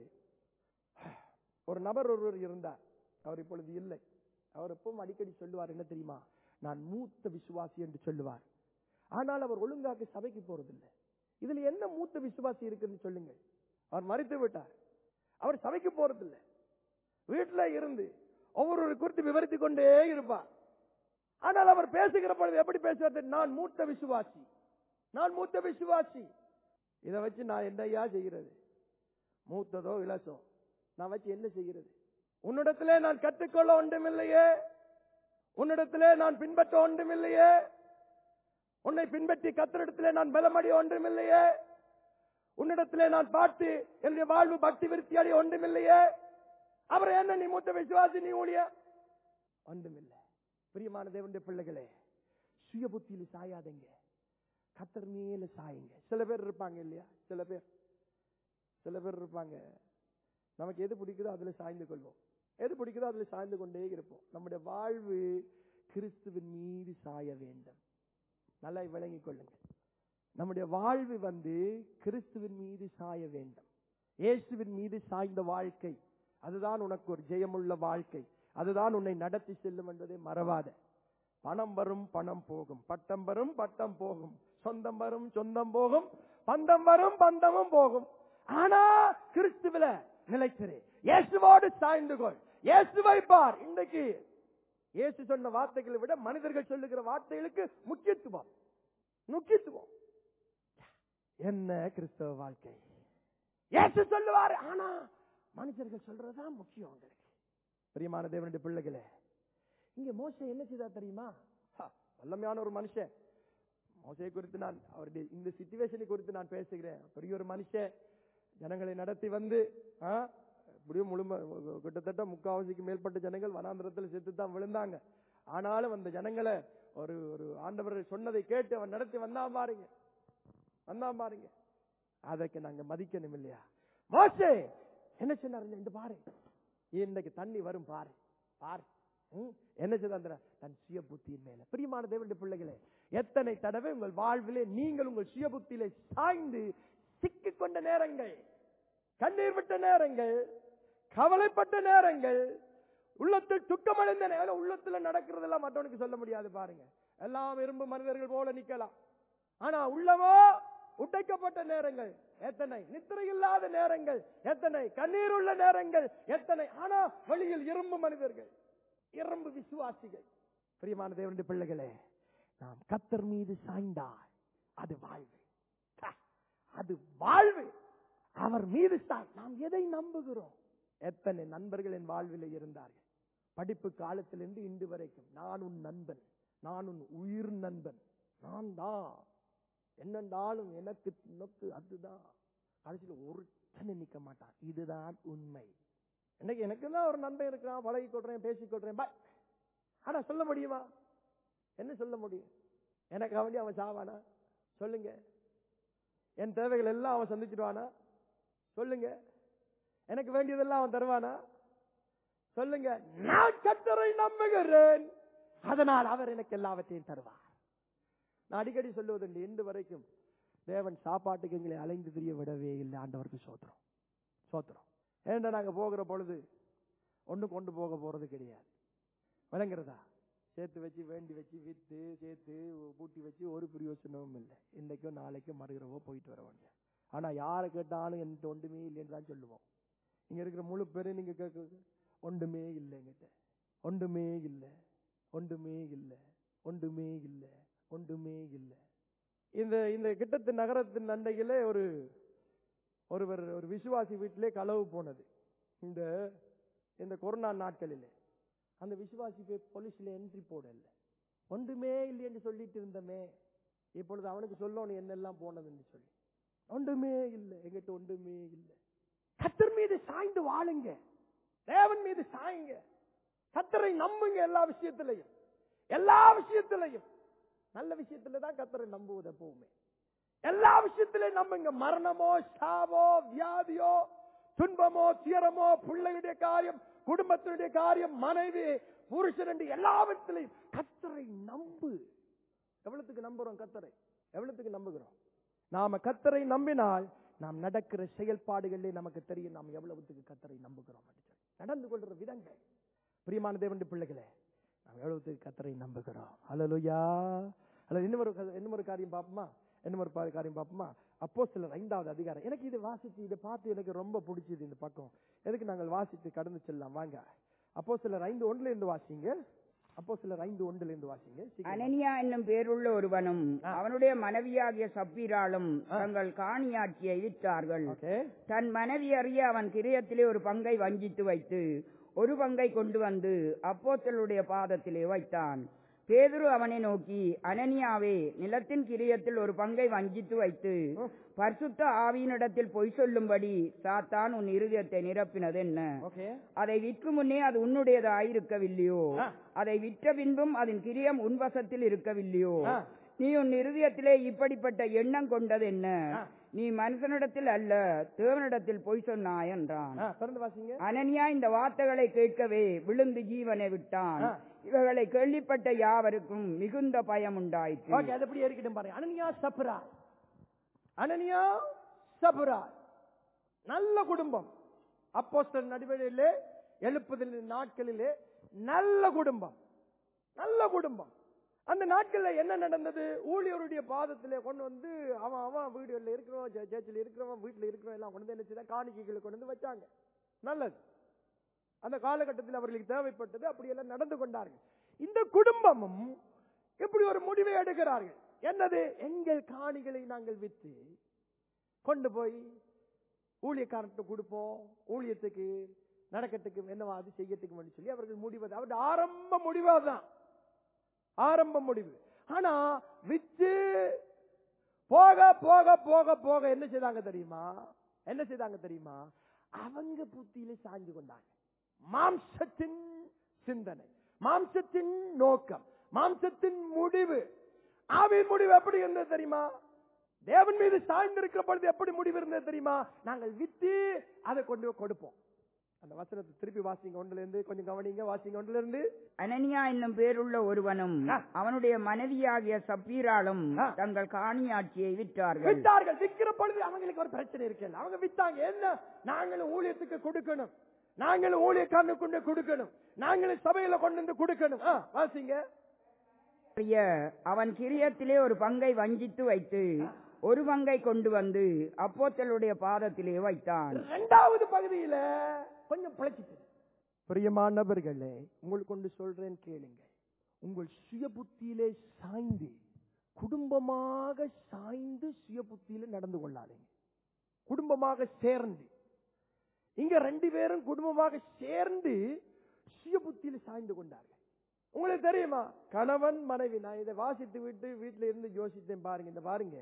ஒரு நபர் ஒருவர் இருந்தார், அவர் இப்பொழுது இல்லை. அவர் எப்பவும் அடிக்கடி சொல்லுவார், என்ன தெரியுமா, நான் மூத்த விசுவாசி என்று சொல்லுவார். ஆனால் அவர் ஒழுங்காக சபைக்கு போறதில்லை. இதுல என்ன மூத்த விசுவாசி இருக்குன்னு சொல்லுங்க. அவர் மரித்து விட்டார். அவர் சபைக்கு போறதில்லை. வீட்டில இருந்து ஒவ்வொரு குறித்து விவரித்துக் கொண்டே இருப்பார். ஆனால் அவர் பேசுகிற பொழுது எப்படி பேசுவது, நான் மூத்த விசுவாசி, நான் மூத்த விசுவாசி. இதை வச்சு நான் என்னையா செய்கிறது, மூத்ததோ இளசோ நான் வச்சு என்ன செய்கிறது? உன்னிடத்திலே நான் கற்றுக்கொள்ள ஒன்றுமில்லையே, உன்னிடத்திலே நான் பின்பற்ற ஒன்றுமில்லையே, உன்னை பின்பற்றி கத்தரிடத்திலே நான் பலமடைய ஒன்றுமில்லையே, உன்னிடத்திலே நான் பாட்டு என்னுடைய வாழ்வு பக்தி விருத்தி அடைய ஒன்றுமில்லையே, அப்புறம் என்ன நீ மூத்த விசுவாசி, நீ ஊழிய ஒன்றுமில்லை. பிரியமான தேவனுடைய பிள்ளைகளே, சுய புத்தியில சாயாதீங்க, கத்தர் மேல சாயுங்க. சில பேர் இருப்பாங்க இல்லையா, சில பேர் சில பேர் இருப்பாங்க, நமக்கு எது பிடிக்குதோ அதுல சாய்ந்து கொள்வோம், எது பிடிக்குதோ அதுல சாய்ந்து கொண்டே இருப்போம். நம்முடைய வாழ்வு கிறிஸ்துவின் மீது சாய வேண்டும். நல்லா விளங்கிக் கொள்ளுங்க. நம்முடைய வாழ்வு வந்து கிறிஸ்துவின் மீது சாய வேண்டும். இயேசுவின் மீது சாய்ந்த வாழ்க்கை, அதுதான் உனக்கு ஒரு ஜெயமுள்ள வாழ்க்கை, அதுதான் உன்னை நடத்தி செல்லும் என்பதை மறவாத. பணம் வரும் பணம் போகும், பட்டம் வரும் பட்டம் போகும், சொந்தம் வரும் சொந்தம் போகும், பந்தம் வரும் பந்தமும் போகும். ஆனா கிறிஸ்துவில நிலைத்திரு, இயேசுவோடு சாய்ந்து கொள், இயேசுவை பார். இன்றைக்கு இயேசு சொன்ன வார்த்தைகளை விட மனிதர்கள் சொல்லுகிற வார்த்தைகளுக்கு முக்கியத்துவம் முக்கியத்துவம் என்ன கிறிஸ்தவ வாழ்க்கை? இயேசு சொல்லுவார், ஆனா மனிதர்கள் சொல்றதுதான் முக்கியம். உங்களுக்கு பிரியமான தேவனுடைய பிள்ளைகளே, இங்க மோசே என்ன செய்தா தெரியுமா? வல்லமையான ஒரு மனுஷன். மோசே குறித்து நான் அவருடைய இந்த சிச்சுவேஷனை குறித்து நான் பேசுகிறேன். பெரிய ஒரு மனுஷன், ஜனங்களை நடத்தி வந்து இப்படியும் முழுமை கிட்டத்தட்ட முக்காவாசிக்கு மேற்பட்ட ஜனங்கள் வனாந்திரத்தில் செத்து தான் விழுந்தாங்க. ஆனாலும் அந்த ஜனங்களை ஒரு ஒரு ஆண்டவர் சொன்னதை கேட்டு அவன் நடத்தி வந்தா பாருங்க, வந்தா பாருங்க. அதற்கு நாங்க மதிக்கணும் இல்லையா? மோசே என்ன சொன்னார், இந்த பாரு இன்னைக்கு தண்ணி வரும் பாரு பாரு என்ன செய்த தன் சுய புத்தியின் மேல. பிரியமான தேவனுடைய பிள்ளைகளே, எத்தனை தடவை உங்கள் வாழ்விலே நீங்கள் உங்கள் சுய புத்தியிலே சாய்ந்து சிக்கிக் கொண்ட நேரங்கள், கண்ணீர் விட்ட நேரங்கள், கவலைப்பட்ட நேரங்கள், உள்ளத்தில் துக்கமடைந்த நேரம். உள்ளத்துல நடக்கிறதெல்லாம் மற்றவனுக்கு சொல்ல முடியாது பாருங்க. எல்லாம் இரும்பு மனிதர்கள் போல நிக்கலாம், ஆனா உள்ளவோ உடைக்கப்பட்ட நேரங்கள் எத்தனை, நித்திரை இல்லாத நேரங்கள் எத்தனை, கண்ணீர் உள்ள நேரங்கள் எத்தனை, ஆனா வெளியில் இரும்பு மனிதர்கள், இரும்பு விசுவாசிகள். பிரியமான தேவனுடைய பிள்ளைகளே, நாம் கர்த்தர் மீது சாய்ந்தால் அது வாழ்வு, அது வாழ்வு. அவர் மீது சாய். நாம் எதை நம்புகிறோம்? எத்தனை நண்பர்கள் என் வாழ்வில் இருந்தார்கள் படிப்பு காலத்திலிருந்து இன்று வரைக்கும். நான் உன் நண்பன், நான் உன் உயிர் நண்பன், நான் தான் என்னென்றாலும் எனக்கு நோக்கு அதுதான். கடைசியில் ஒருத்தனை நிக்க மாட்டான். இதுதான் உண்மை. இன்னைக்கு எனக்கு தான் ஒரு நண்பன் இருக்கிறான், பழகி கொள்றேன், பேசிக் கொள்றேன், பாய். ஆனா சொல்ல முடியுமா? என்ன சொல்ல முடியும்? எனக்கு அவன் அவன் சாவானா? சொல்லுங்க. என் தேவைகள் எல்லாம் அவன் சந்திச்சிடுவானா? சொல்லுங்க. எனக்கு வேண்டியதெல்லாம் அவன் தருவானா? சொல்லுங்க. நான் கர்த்தரை நம்புகிறேன், அதனால் அவர் எனக்கு எல்லாவற்றையும் தருவார். நான் அடிக்கடி சொல்லுவதுண்டு, இன்று வரைக்கும் தேவன் சாப்பாட்டுக்கு எங்களை அலைந்து திரிய விடவே இல்லை. ஆண்டவருக்கு சோத்திரம் சோத்திரம். ஏன்னா நாங்க போகிற பொழுது ஒண்ணு கொண்டு போக போறது கிடையாது. விளங்குறதா? சேர்த்து வச்சு வேண்டி வச்சு வித்து சேர்த்து பூட்டி வச்சு ஒரு பிரயோசனமும் இல்லை. இன்னைக்கும் நாளைக்கும் மறுகிறவோ போயிட்டு வர வேண்டிய. ஆனா யாரை கேட்டாலும் என்கிட்ட ஒன்றுமே இல்லைன்னு தான் சொல்லுவோம். இங்க இருக்கிற முழு பேரும் நீங்க கேட்க ஒன்றுமே இல்லை, என்கிட்ட ஒன்றுமே இல்லை, ஒன்றுமே இல்லை, ஒன்றுமே இல்லை, ஒன்றுமே இல்லை. இந்த இந்த கிட்டத்து நகரத்தின் அண்டையில ஒரு ஒருவர் ஒரு விசுவாசி வீட்டிலே களவு போனது. இந்த இந்த கொரோனா நாட்களிலே அந்த விசுவாசி போய் போலீஸ்ல என்ட்ரி போடல. ஒன்றுமே இல்லை என்று சொல்லிட்டு இருந்தமே, இப்பொழுது அவனுக்கு சொல்லணும் என்னெல்லாம் போனதுன்னு சொல்லி. ஒன்றுமே இல்லை, எங்கிட்ட ஒன்றுமே இல்லை. கர்த்தர் மீது சாய்ந்து வாழுங்க, தேவன் மீது சாயுங்க, கர்த்தரை நம்புங்க. எல்லா விஷயத்திலையும் எல்லா விஷயத்திலையும் நல்ல விஷயத்துல தான் கர்த்தரை நம்புவது எப்பவுமே. எல்லா விஷயத்திலும் நம்புங்க. மரணமோ, சாவோ, வியாதியோ, துன்பமோ, துயரமோ, பிள்ளைகளுடைய காரியம், குடும்பத்தினுடைய காரியம், மனைவி, புருஷன் என்று எல்லாவற்றிலையும் கர்த்தரை நம்பு. எவ்வளவுக்கு நம்புறோம் கர்த்தரை? எவ்வளவுக்கு நம்புகிறோம்? நாம கர்த்தரை நம்பினால் நாம் நடக்கிற செயல்பாடுகளிலே நமக்கு தெரியும் நாம் எவ்வளவுக்கு கர்த்தரை நம்புகிறோம். நடந்து கொள்ற விதங்கள். பிரியமான தேவனுடைய பிள்ளைகளே, நாம் எவ்வளவுக்கு கர்த்தரை நம்புகிறோம். ஹல்லேலூயா. அல்ல இன்னொரு இன்னொரு காரியம் பார்ப்போமா? இன்னொரு காரியம் பார்ப்போமா? அப்போஸ்தலர் ஐந்தாவது அதிகாரம். எனக்கு இது வாசிச்சு இதை பார்த்து எனக்கு ரொம்ப பிடிச்சது இந்த பக்கம். எதுக்கு நாங்கள் வாசித்து கடந்து செல்லலாம் வாங்க. அப்போஸ்தலர் ஐந்து ஒன்றுல இருந்து வாசிங்க. அப்போஸ்தலர் ஐந்து ஒன்றுல இருந்து வாசிங்க. அனனியா என்னும் பேருள்ள ஒருவனும் அவனுடைய மனைவியாகிய சப்பீராளும் தங்கள் காணியாட்சியை விற்றார்கள். தன் மனைவி அறிய அவன் கிரியத்திலே ஒரு பங்கை வஞ்சித்து வைத்து ஒரு பங்கை கொண்டு வந்து அப்போஸ்தலருடைய பாதத்திலே வைத்தான். பேதுரு அவனை நோக்கி, அனனியாவே, நிலத்தின் கிரியத்தில் ஒரு பங்கை வஞ்சித்து வைத்து பரிசுத்த ஆவியினிடத்தில் பொய் சொல்லும்படி சாத்தான் உன் இருதயத்தை நிரப்பினது என்ன? அதை விற்கும் முன்னே அது உன்னுடையதாயிருக்கவில்லையோ? அதை விற்ற பின்பும் அதன் கிரியம் உன் வசத்தில் இருக்கவில்லையோ? நீ உன் இருதயத்திலே இப்படிப்பட்ட எண்ணம் கொண்டது என்ன? நீ மனுஷனிடத்தில் அல்ல தேவனிடத்தில் பொய் சொன்னாய் என்றான். அனனியா இந்த வார்த்தைகளை கேட்கவே விழுந்து ஜீவனை விட்டான். இவர்களை கேள்விப்பட்ட யாவருக்கும் மிகுந்த பயம் உண்டாயிற்று. அனனியா சப்ரா, அனனியா சப்ரா நல்ல குடும்பம். அப்போஸ்தலர் நடுவழியிலே எழுப்புதல் நாட்களிலே நல்ல குடும்பம், நல்ல குடும்பம். அந்த நாட்கள்ல என்ன நடந்தது? ஊழியருடைய பாதத்திலே கொண்டு வந்து அவன் அவன் வீடுகளில் இருக்கிறவன், சேர்ச்சில் இருக்கிறவன், வீட்டில் இருக்கிறவன் எல்லாம் கொண்டு வந்து என்ன செய்ய காணிக்கைகளை கொண்டு வந்து வச்சாங்க. நல்லது. அந்த காலகட்டத்தில் அவர்களுக்கு தேவைப்பட்டது, அப்படியெல்லாம் நடந்து கொண்டார்கள். இந்த குடும்பமும் இப்படி ஒரு முடிவை எடுக்கிறார்கள். என்னது? எங்கள் காணிகளை நாங்கள் விற்று கொண்டு போய் ஊழியக்காரர்கிட்ட கொடுப்போம், ஊழியத்துக்கு நடக்கத்துக்கு என்னவாது செய்யத்துக்கு சொல்லி அவர்கள் முடிவது. அவருடைய ஆரம்ப முடிவாதான், ஆரம்ப முடிவு. ஆனா விற்று போக போக போக போக என்ன செய்தாங்க தெரியுமா? என்ன செய்தாங்க தெரியுமா? அவங்க புத்தியில சாய்ந்து கொண்டாங்க. மாம்சத்தின் சிந்தனை, மாம்சத்தின் நோக்கம், மாம்சத்தின் முடிவு. ஆவியின் முடிவு எப்படி இருந்தது தெரியுமா? தேவன் மீது சாய்ந்திருக்கிற பொழுது எப்படி முடிவு இருந்தது தெரியுமா? நாங்கள் வித்து அதை கொண்டு கொடுப்போம். அந்த வசனத்தை திருப்பி வாசிங்க, ஒன்றுல இருந்து கொஞ்சம் கவனிங்க, வாசிங்க ஒன்றுல இருந்து. அனனியா என்னும் பேருள்ள ஒருவனும் அவனுடைய மனைவியாகிய சப்பீராளும் தங்கள் காணியாட்சியை விற்றார்கள். விற்றார்கள். விற்கிற பொழுது அவங்களுக்கு ஒரு பிரச்சனை இருக்கு. அவங்க வித்தாங்க. என்ன? நாங்களும் ஊழியத்துக்கு கொடுக்கணும், நாங்களும் ஊழியக்காரனுக்கு கொண்டு கொடுக்கணும், நாங்களும் சபையில கொண்டு வந்து கொடுக்கணும். வாசிங்க. அவன் கிரியத்திலே ஒரு பங்கை வஞ்சித்து வைத்து ஒரு பங்கை கொண்டு வந்து அப்போஸ்தலருடைய பாதத்திலே வைத்தான். இரண்டாவது பகுதியில கொஞ்சம் பிழைச்சிட்டு. பிரியமானவர்களே, உங்களுக்கு கொண்டு சொல்றேன் கேளுங்க. உங்கள் சுய புத்தியிலே சாய்ந்து, குடும்பமாக சாய்ந்து சுய புத்தியில நடந்து கொள்ளாதீங்க. குடும்பமாக சேர்ந்து, இங்க ரெண்டு பேரும் குடும்பமாக சேர்ந்து சுய புத்தியில சாய்ந்து கொண்டார்கள். உங்களுக்கு தெரியுமா? கணவன் மனைவி. நான் இதை வாசித்து விட்டு வீட்டில இருந்து யோசித்தேன். பாருங்க, இந்த பாருங்க,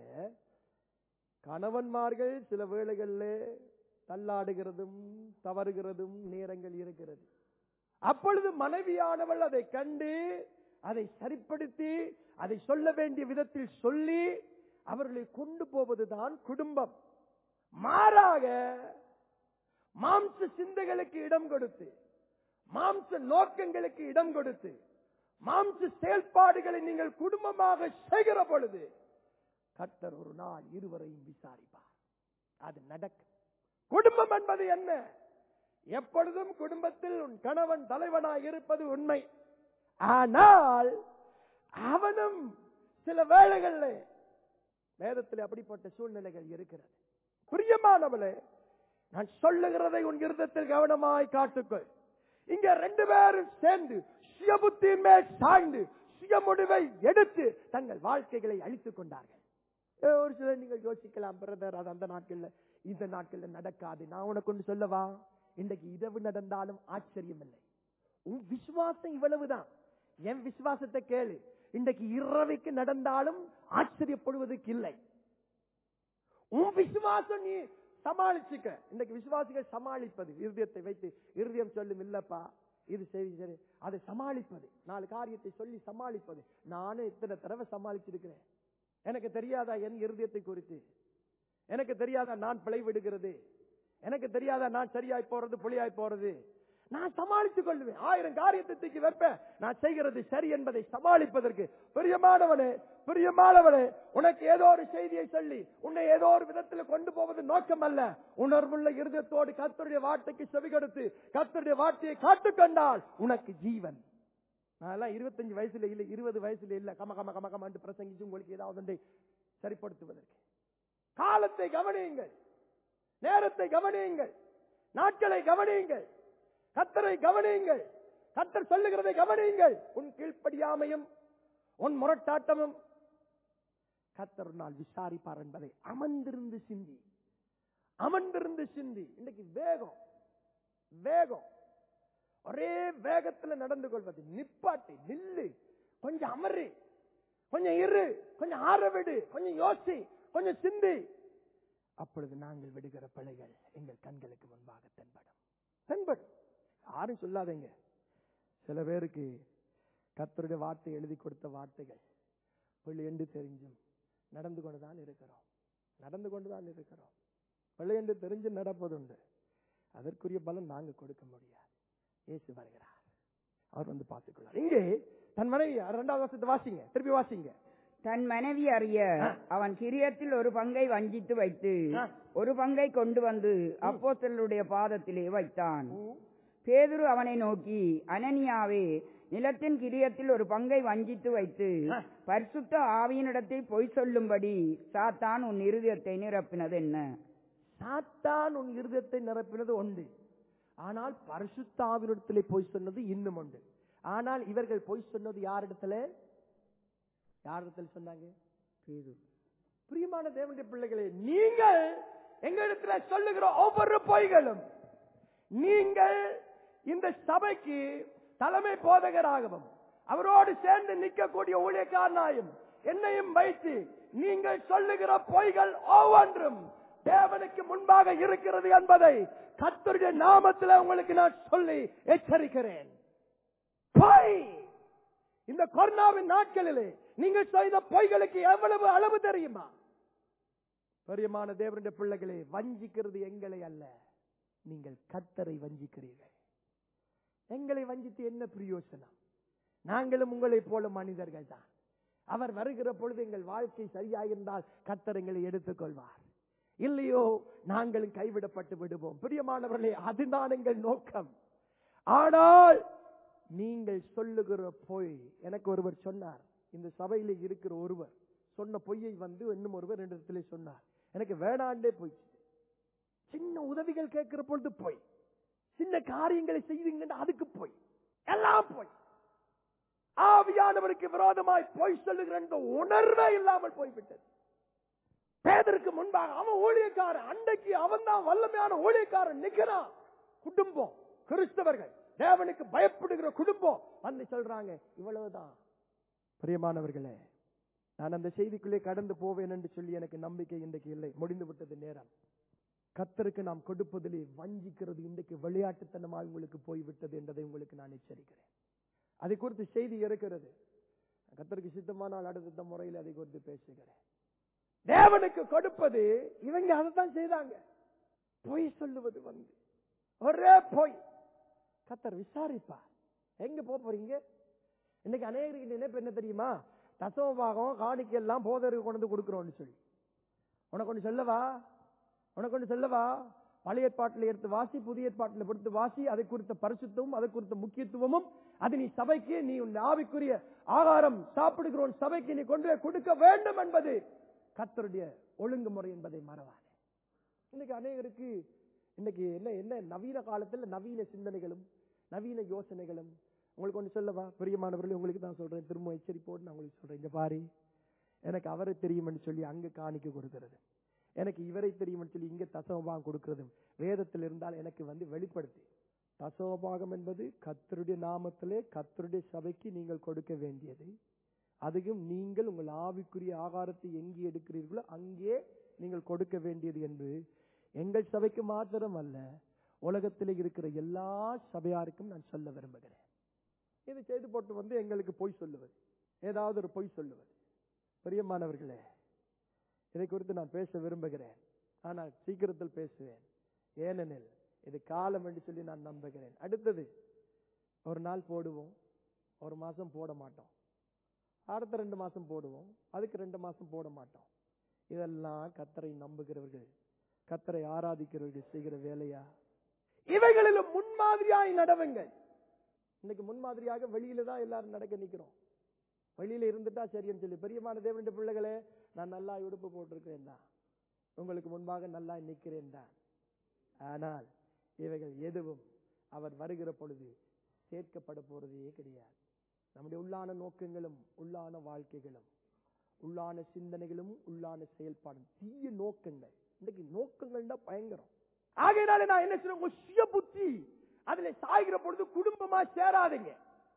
கணவன்மார்கள் சில வேளைகளில் தள்ளாடுகிறதும் தவறுகிறதும் நேரங்கள் இருக்கிறது. அப்பொழுது மனைவியானவள் அதை கண்டு அதை சரிப்படுத்தி அதை சொல்ல வேண்டிய விதத்தில் சொல்லி அவர்களை கொண்டு போவதுதான் குடும்பம். மாறாக மாம்ச சிந்தைகளுக்கு இடம் கொடுத்து, மாம்ச நோக்கங்களுக்கு இடம் கொடுத்து, மாம்ச செயல்பாடுகளை நீங்கள் குடும்பமாக செய்கிற பொழுது கர்த்தர் ஒரு நாள் இருவரையும் விசாரிப்பார். அது நடக்கும். குடும்பம் என்பது என்ன? எப்பொழுதும் குடும்பத்தில் உன் கணவன் தலைவனாய் இருப்பது உண்மை. ஆனால் அவனும் சில வேளைகளில் வேதத்தில் அப்படிப்பட்ட சூழ்நிலைகள் இருக்கிறது. பிரியமானவளே, நான் சொல்லுகிறதை உன் இருதயத்தில் கவனமாய் காட்டுக்கொள். இங்க ரெண்டு பேரும் சேர்ந்து சுய புத்தியின் மேல் சாய்ந்து சுய முடிவை எடுத்து தங்கள் வாழ்க்கைகளை அழித்துக் கொண்டார்கள். ஒரு சிலர் நீங்கள் யோசிக்கலாம், பிரதர் அது அந்த நாட்கள்ல இந்த நாட்கள்ல நடக்காது. நான் உனக்கு ஒன்று சொல்லவா? இன்றைக்கு இரவு நடந்தாலும் ஆச்சரியம் இல்லை. உன் விசுவாசம் இவ்வளவுதான். என் விசுவாசத்தை கேளு. இன்றைக்கு இரவைக்கு நடந்தாலும் ஆச்சரியப்படுவதற்கு இல்லை. உன் விசுவாசம் நீ சமாளிச்சுக்க. இன்றைக்கு விசுவாசிகள் சமாளிப்பது, இருதயத்தை வைத்து இருதயம் சொல்லும் இல்லப்பா இது சரி சரி அதை சமாளிப்பது, நாலு காரியத்தை சொல்லி சமாளிப்பது. நானும் இத்தனை தடவை சமாளிச்சிருக்கிறேன். எனக்கு தெரியாதா என் இருதயத்தை குறித்து? எனக்கு தெரியாதா நான் பிழை விடுகிறது? எனக்கு தெரியாதா நான் சரியாய் போறது புலியாய் போறது? நான் சமாளித்துக் கொள்வேன். ஆயிரம் காரியத்தை தூக்கி வைப்பேன். நான் செய்கிறது சரி என்பதை சமாளிப்பதற்கு. பிரியமானவனே, பிரியமானவனே, உனக்கு ஏதோ ஒரு செய்தியை சொல்லி உன்னை ஏதோ ஒரு விதத்தில் கொண்டு போவது நோக்கம் அல்ல. உணர்வுள்ள இருதயத்தோடு கர்த்தருடைய வார்த்தைக்கு செவி கொடுத்து கர்த்தருடைய வார்த்தையை காட்டுக்கொண்டால் உனக்கு ஜீவன். நான் இருபத்தஞ்சு வயசுல இல்ல, இருபது வயசுல இல்ல கம கம கம கம பிரசங்கிச்சு உங்களுக்கு ஏதாவது ஒன்றை சரிப்படுத்துவதற்கு. காலத்தை கவனியுங்கள், நேரத்தை கவனியுங்கள், நாட்களை கவனியுங்கள், கர்த்தரை கவனியுங்கள், கர்த்தர் சொல்லுகிறதை கவனியுங்கள். உன் கீழ்ப்படியாமையும் உன் முரட்டாட்டமும் கர்த்தர் நாள் விசாரிப்பார் என்பதை அமர்ந்திருந்து சிந்தி, அமர்ந்திருந்து சிந்தி. இன்னைக்கு வேகம் வேகம் ஒரே வேகத்தில் நடந்து கொள்வது. நிப்பாட்டி, நில்லு, கொஞ்சம் அமரு, கொஞ்சம் இரு, கொஞ்சம் ஆறவிடு, கொஞ்சம் யோசி, கொஞ்சம் சிந்தி. அப்பொழுது நாங்கள் விடுகிற பிழைகள் எங்கள் கண்களுக்கு முன்பாக தென்படும் தென்படும் யாரும் சொல்லாதீங்க. சில பேருக்கு கர்த்தருடைய வார்த்தை எழுதி கொடுத்த வார்த்தைகள் பிள்ளை என்று தெரிஞ்சும் நடந்து கொண்டுதான் இருக்கிறோம் நடந்து கொண்டுதான் இருக்கிறோம் பிள்ளை என்று தெரிஞ்சு நடப்பதுண்டு. அதற்குரிய பலன் நாங்கள் கொடுக்க முடியாது. இயேசு வருகிறார், அவர் வந்து பார்த்துக்கொள்ளார். இங்கே தன் மனைவி இரண்டாவது வருஷத்தை வாசிங்க, திருப்பி வாசிங்க. தன் மனைவி அறிய அவன் கிரியத்தில் ஒரு பங்கை வஞ்சித்து வைத்து ஒரு பங்கை கொண்டு வந்து அப்போஸ்தலருடைய பாதத்திலே வைத்தான். பேதுரு அவனை நோக்கி, அனனியாவே, நிலத்தின் கிரியத்தில் ஒரு பங்கை வஞ்சித்து வைத்து பரிசுத்த ஆவியினிடத்தில் பொய் சொல்லும்படி சாத்தான் உன் இருதயத்தை நிரப்பினது என்ன? சாத்தான் உன் இருதயத்தை நிரப்பினது உண்டு, ஆனால் பரிசுத்த ஆவியினிடத்திலே பொய் சொன்னது இன்னும் உண்டு. ஆனால் இவர்கள் பொய் சொன்னது யாரிடத்துல யாரிடத்துல சொன்னாங்க? பேதுரு. பிரியமான தேவனுடைய பிள்ளைகளே, நீங்கள் எங்களிடத்துல சொல்லுகிற ஒவ்வொரு பொய்களும் நீங்கள் இந்த சபைக்கு தலைமை போதகராகவும் அவரோடு சேர்ந்து நிற்கக்கூடிய ஊழியக்காரனாயும் என்னையும் வைத்து நீங்கள் சொல்லுகிற பொய்கள் ஒவ்வொன்றும் தேவனுக்கு முன்பாக இருக்கிறது என்பதை கர்த்தருடைய நாமத்தில் உங்களுக்கு நான் சொல்லி எச்சரிக்கிறேன். பொய் இந்த கொரோனாவின் நாட்களிலே நீங்கள் செய்த பொய்களுக்கு எவ்வளவு அளவு தெரியுமா? பிரியமான தேவனுடைய பிள்ளைகளே, வஞ்சிக்கிறது எங்களை அல்ல, நீங்கள் கர்த்தரை வஞ்சிக்கிறீர்கள். எங்களை வஞ்சித்து என்ன பிரயோசனம்? நாங்களும் உங்களை போல மனிதர்கள் தான். அவர் வருகிற பொழுது எங்கள் வாழ்க்கை சரியாயிருந்தால் கர்த்தர் எங்களை எடுத்துக்கொள்வார், இல்லையோ நாங்களும் கைவிடப்பட்டு விடுவோம். பிரியமானவர்களே, அதுதான் எங்கள் நோக்கம். ஆனால் நீங்கள் சொல்லுகிற பொய், எனக்கு ஒருவர் சொன்னார், இந்த சபையில இருக்கிற ஒருவர் சொன்ன பொய்யை வந்து இன்னும் ஒருவர் ரெண்டு இடத்துல சொன்னார். எனக்கு வேணாண்டே போயிடுச்சு. சின்ன உதவிகள் கேட்கிற பொழுது போய், சின்ன காரியங்களை செய்வீங்க அதுக்கு போய், எல்லாம் போய், ஆவியானவருக்கு விரோதமாய் போய் சொல்லுகிற உணர்வே இல்லாமல் போய்விட்டது. பேதருக்கு முன்பாக அவன் ஊழியக்காரன், அன்றைக்கு அவன் தான் வல்லமையான ஊழியக்காரன் நிக்கிறான். குடும்பம், கிறிஸ்தவர்கள், தேவனுக்கு பயப்படுகிற குடும்பம் வந்து சொல்றாங்க இவ்வளவுதான். பிரியமானவர்களே, நான் அந்த செய்திக்குள்ளே கடந்து போவேன் என்று சொல்லி எனக்கு நம்பிக்கை இன்றைக்கு இல்லை. முடிந்து விட்டது நேரம். கர்த்தருக்கு நாம் கொடுப்பதிலே வஞ்சிக்கிறது இன்றைக்கு விளையாட்டுத்தனமாக உங்களுக்கு போய்விட்டது என்பதை உங்களுக்கு நான் எச்சரிக்கிறேன். அதை குறித்து செய்தி இருக்கிறது. கர்த்தருக்கு சித்தமானால் அடுத்த முறையில் அதை குறித்து பேசுகிறேன். தேவனுக்கு கொடுப்பது இவங்க அதைத்தான் செய்தாங்க. பொய் சொல்லுவது வந்து ஒரே பொய். கர்த்தர் விசாரிப்பார். எங்க போறீங்க? இன்னைக்கு அநேகருக்கு நினைப்பு என்ன தெரியுமா? தசமபாகம் காணிக்கெல்லாம் போதருக்கு கொண்டு கொடுக்கிறோம்னு சொல்லி. உனக்கு ஒன்று சொல்லவா உனக்கு ஒன்று சொல்லவா பழைய ஏற்பாட்டில் எடுத்து வாசி, புதிய ஏற்பாட்டில் எடுத்து வாசி. அதை குறித்த பரிசுத்தமும் அதை குறித்த முக்கியத்துவமும் அது நீ சபைக்கு, நீ உன் ஆவிக்குரிய ஆகாரம் சாப்பிடுகிற சபைக்கு நீ கொண்டு கொடுக்க வேண்டும் என்பது கர்த்தருடைய ஒழுங்குமுறை என்பதை மறவாதே. இன்னைக்கு அநேகருக்கு இன்னைக்கு என்ன என்ன நவீன காலத்தில் நவீன சிந்தனைகளும் நவீன யோசனைகளும். உங்களுக்கு ஒன்று சொல்லவா பிரியமானவர்களே, உங்களுக்கு தான் சொல்றேன், திரும்ப எச்சரிப்போடு நான் உங்களுக்கு சொல்றேன். இங்க பாரு, எனக்கு அவரை தெரியும்னு சொல்லி அங்க காணிக்க கொடுக்கிறது, எனக்கு இவரை தெரியும் சொல்லி இங்க தசமபாகம் கொடுக்கிறது வேதத்தில் இருந்தால் எனக்கு வந்து வெளிப்படுத்தி. தசமபாகம் என்பது கர்த்தருடைய நாமத்திலே கர்த்தருடைய சபைக்கு நீங்கள் கொடுக்க வேண்டியது. அதுவும் நீங்கள் உங்கள் ஆவிக்குரிய ஆகாரத்தை எங்கே எடுக்கிறீர்களோ அங்கே நீங்கள் கொடுக்க வேண்டியது என்று எங்கள் சபைக்கு மாத்திரம் அல்ல, உலகத்தில் இருக்கிற எல்லா சபையாருக்கும் நான் சொல்ல விரும்புகிறேன். இது செய்து போட்டு வந்து எங்களுக்கு பொய் சொல்லுவது, ஏதாவது ஒரு பொய் சொல்லுவது. பிரியமானவர்களே, இதை குறித்து நான் பேச விரும்புகிறேன். ஆனால் சீக்கிரத்தில் பேசுவேன். ஏனெனில் இது காலம் என்று சொல்லி நான் நம்புகிறேன். அடுத்தது, ஒரு நாள் போடுவோம், ஒரு மாசம் போட மாட்டோம், அடுத்த ரெண்டு மாசம் போடுவோம், அதுக்கு ரெண்டு மாசம் போட மாட்டோம். இதெல்லாம் கர்த்தரை நம்புகிறவர்கள், கர்த்தரை ஆராதிக்கிறவர்கள் செய்கிற வேலையா? இவைகளிலும் முன்மாதிரியாய் நடவுங்கள். இன்னைக்கு முன்மாதிரியாக வெளியில தான் எல்லாரும் நடக்க நிக்கிறோம். வெளியில இருந்துட்டா சரின்னு சொல்லி, பெரியமான தேவனுடைய பிள்ளைகளே, நான் நல்லா உடுப்பு போட்டிருக்கிறேன் தான், உங்களுக்கு முன்பாக நல்லா நிற்கிறேன் தான். ஆனால் இவைகள் எதுவும் அவர் வருகிற பொழுது சேர்க்கப்பட போறதே கிடையாது. நம்முடைய உள்ளான நோக்கங்களும் உள்ளான வாழ்க்கைகளும் உள்ளான சிந்தனைகளும் உள்ளான செயல்பாடும் தீய நோக்கங்கள். இன்னைக்கு நோக்கங்கள் தான் பயங்கரம். ஆகையினால நான் என்ன சொல்றேன், சுய புத்தி அதுல சாய்கிற பொழுது குடும்பமா சேராதீங்க.